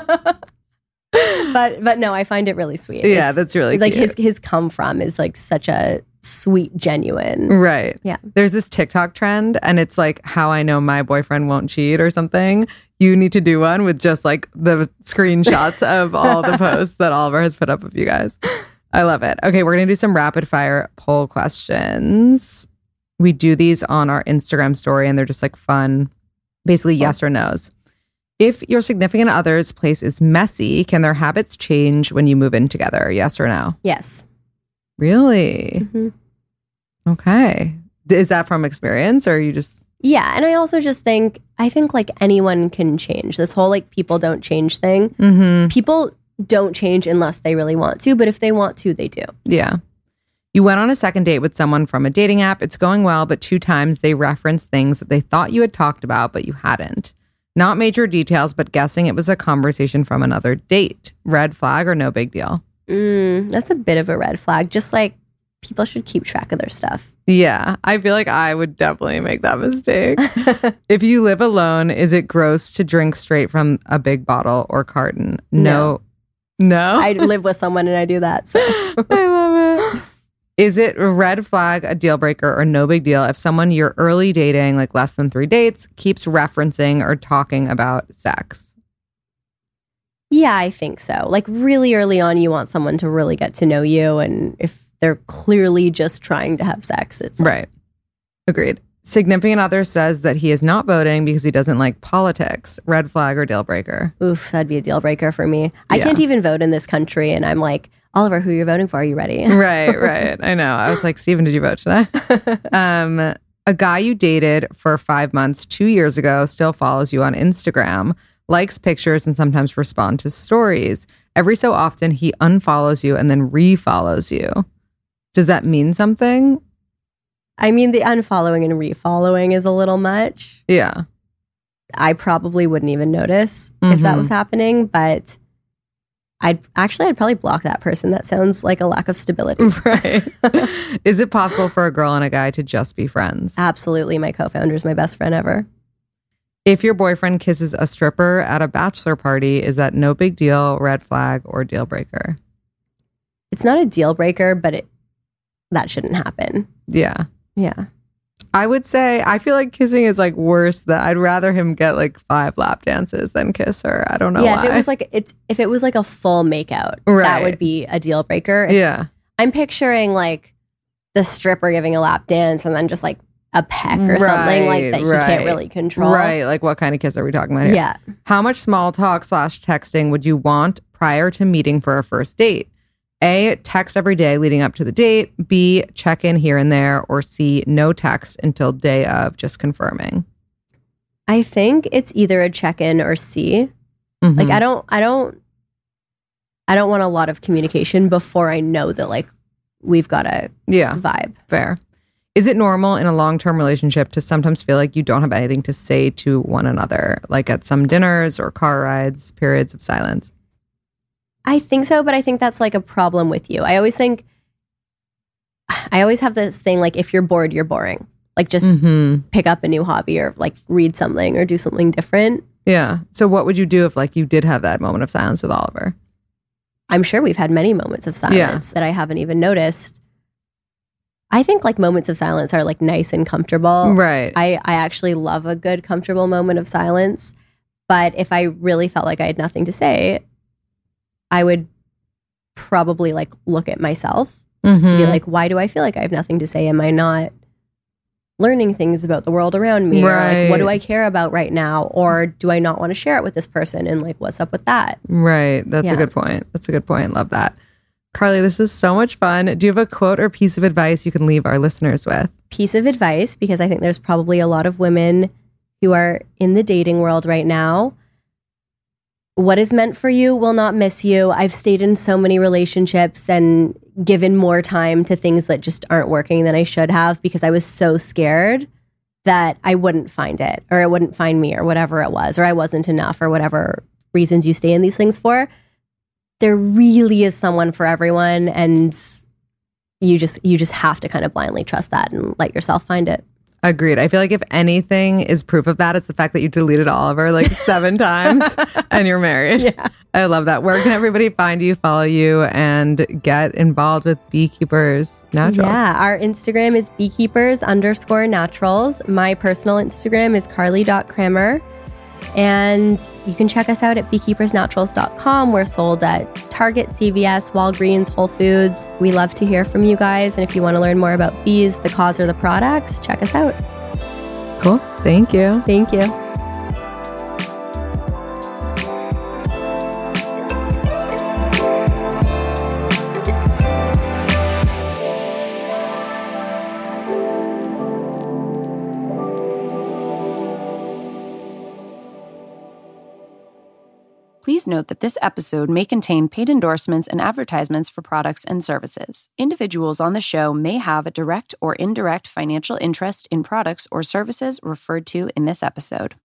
Speaker 8: but but no, I find it really sweet.
Speaker 5: Yeah,
Speaker 8: It's,
Speaker 5: that's really
Speaker 8: like
Speaker 5: cute.
Speaker 8: his his come from is like such a sweet, genuine.
Speaker 5: Right.
Speaker 8: Yeah.
Speaker 5: There's this TikTok trend and it's like how I know my boyfriend won't cheat or something. You need to do one with just like the screenshots of all the posts that Oliver has put up of you guys. I love it. Okay, we're going to do some rapid fire poll questions. We do these on our Instagram story and they're just like fun, basically yes or no's. If your significant other's place is messy, can their habits change when you move in together? Yes or no?
Speaker 8: Yes.
Speaker 5: Really?
Speaker 8: Mhm.
Speaker 5: Okay. Is that from experience or are you just...
Speaker 8: Yeah, and I also just think I think like anyone can change. This whole like people don't change thing.
Speaker 5: Mm-hmm.
Speaker 8: People don't change unless they really want to, but if they want to, they do.
Speaker 5: Yeah. You went on a second date with someone from a dating app. It's going well, but two times they referenced things that they thought you had talked about, but you hadn't. Not major details, but guessing it was a conversation from another date. Red flag or no big deal?
Speaker 8: Mm, that's a bit of a red flag. Just like people should keep track of their stuff.
Speaker 5: Yeah, I feel like I would definitely make that mistake. If you live alone, is it gross to drink straight from a big bottle or carton? No. No?
Speaker 8: I live with someone and I do that. So
Speaker 5: I love it. Is it a red flag, a deal breaker, or no big deal if someone you're early dating, like less than three dates, keeps referencing or talking about sex?
Speaker 8: yeah, I think so. Like really early on, you want someone to really get to know you. And if they're clearly just trying to have sex, it's like,
Speaker 5: Right. Agreed. Significant other says that he is not voting because he doesn't like politics. Red flag or deal breaker?
Speaker 8: oof, that'd be a deal breaker for me. I
Speaker 5: Yeah.
Speaker 8: can't even vote in this country. And I'm like, Oliver, who you're voting for? Are you ready?
Speaker 5: Right, right. I know. I was like, Steven, did you vote today? um, a guy you dated for five months two years ago still follows you on Instagram, likes pictures, and sometimes respond to stories. Every so often, he unfollows you and then refollows you. Does that mean something?
Speaker 8: I mean, the unfollowing and refollowing is a little much.
Speaker 5: Yeah.
Speaker 8: I probably wouldn't even notice if that
Speaker 5: Mhm.
Speaker 8: was happening, but I'd actually, I'd probably block that person. That sounds like a lack of stability.
Speaker 5: Right. Is it possible for a girl and a guy to just be friends?
Speaker 8: Absolutely. My co-founder is my best friend ever.
Speaker 5: If your boyfriend kisses a stripper at a bachelor party, is that no big deal, red flag, or deal breaker?
Speaker 8: It's not a deal breaker, but it that shouldn't happen.
Speaker 5: Yeah.
Speaker 8: Yeah.
Speaker 5: I would say, I feel like kissing is like worse. That I'd rather him get like five lap dances than kiss her. I don't know
Speaker 8: Yeah,
Speaker 5: why.
Speaker 8: if it was like it's if it was like a full makeout,
Speaker 5: Right.
Speaker 8: that would be a deal breaker. If-
Speaker 5: yeah.
Speaker 8: I'm picturing like the stripper giving a lap dance and then just like a peck or
Speaker 5: Right,
Speaker 8: something like that he
Speaker 5: right.
Speaker 8: can't really control.
Speaker 5: Right. Like what kind of kiss are we talking about here?
Speaker 8: Yeah.
Speaker 5: How much small talk slash texting would you want prior to meeting for a first date? A, text every day leading up to the date. B, check in here and there. Or C, no text until day of, just confirming.
Speaker 8: I think it's either a check-in or C.
Speaker 5: Mhm.
Speaker 8: Like I don't I don't I don't want a lot of communication before I know that like we've got a
Speaker 5: Yeah,
Speaker 8: vibe.
Speaker 5: fair. Is it normal in a long-term relationship to sometimes feel like you don't have anything to say to one another, like at some dinners or car rides, periods of silence?
Speaker 8: I think so, but I think that's like a problem with you. I always think I always have this thing like if you're bored, you're boring. Like just
Speaker 5: Mm-hmm.
Speaker 8: pick up a new hobby or like read something or do something different.
Speaker 5: Yeah. So what would you do if like you did have that moment of silence with Oliver?
Speaker 8: I'm sure we've had many moments of silence
Speaker 5: Yeah.
Speaker 8: that I haven't even noticed. I think like moments of silence are like nice and comfortable.
Speaker 5: Right.
Speaker 8: I, I actually love a good, comfortable moment of silence. But if I really felt like I had nothing to say, I would probably like look at myself
Speaker 5: Mhm.
Speaker 8: and be like, why do I feel like I have nothing to say? Am I not learning things about the world around me? Or like, what do
Speaker 5: Right.
Speaker 8: I care about right now? Or do I not want to share it with this person? And like, what's up with that?
Speaker 5: Right. That's
Speaker 8: Yeah.
Speaker 5: a good point. That's a good point. Love that. Carly, this was so much fun. Do you have a quote or piece of advice you can leave our listeners with?
Speaker 8: Piece of advice, because I think there's probably a lot of women who are in the dating world right now. What is meant for you will not miss you. I've stayed in so many relationships and given more time to things that just aren't working than I should have because I was so scared that I wouldn't find it or it wouldn't find me or whatever it was, or I wasn't enough or whatever reasons you stay in these things for. There really is someone for everyone, and you just you just have to kind of blindly trust that and let yourself find it.
Speaker 5: Agreed. I feel like if anything is proof of that, it's the fact that you deleted Oliver like seven times and you're married.
Speaker 8: Yeah.
Speaker 5: I love that. Where can everybody find you, follow you, and get involved with Beekeepers Naturals?
Speaker 8: Yeah, our Instagram is beekeepers underscore naturals. My personal Instagram is carly.kramer. And you can check us out at beekeepers naturals dot com. We're sold at Target, C V S, Walgreens, Whole Foods. We love to hear from you guys. And if you want to learn more about bees, the cause, or the products, check us out.
Speaker 5: Cool. Thank you.
Speaker 8: Thank you.
Speaker 9: Please note that this episode may contain paid endorsements and advertisements for products and services. Individuals on the show may have a direct or indirect financial interest in products or services referred to in this episode.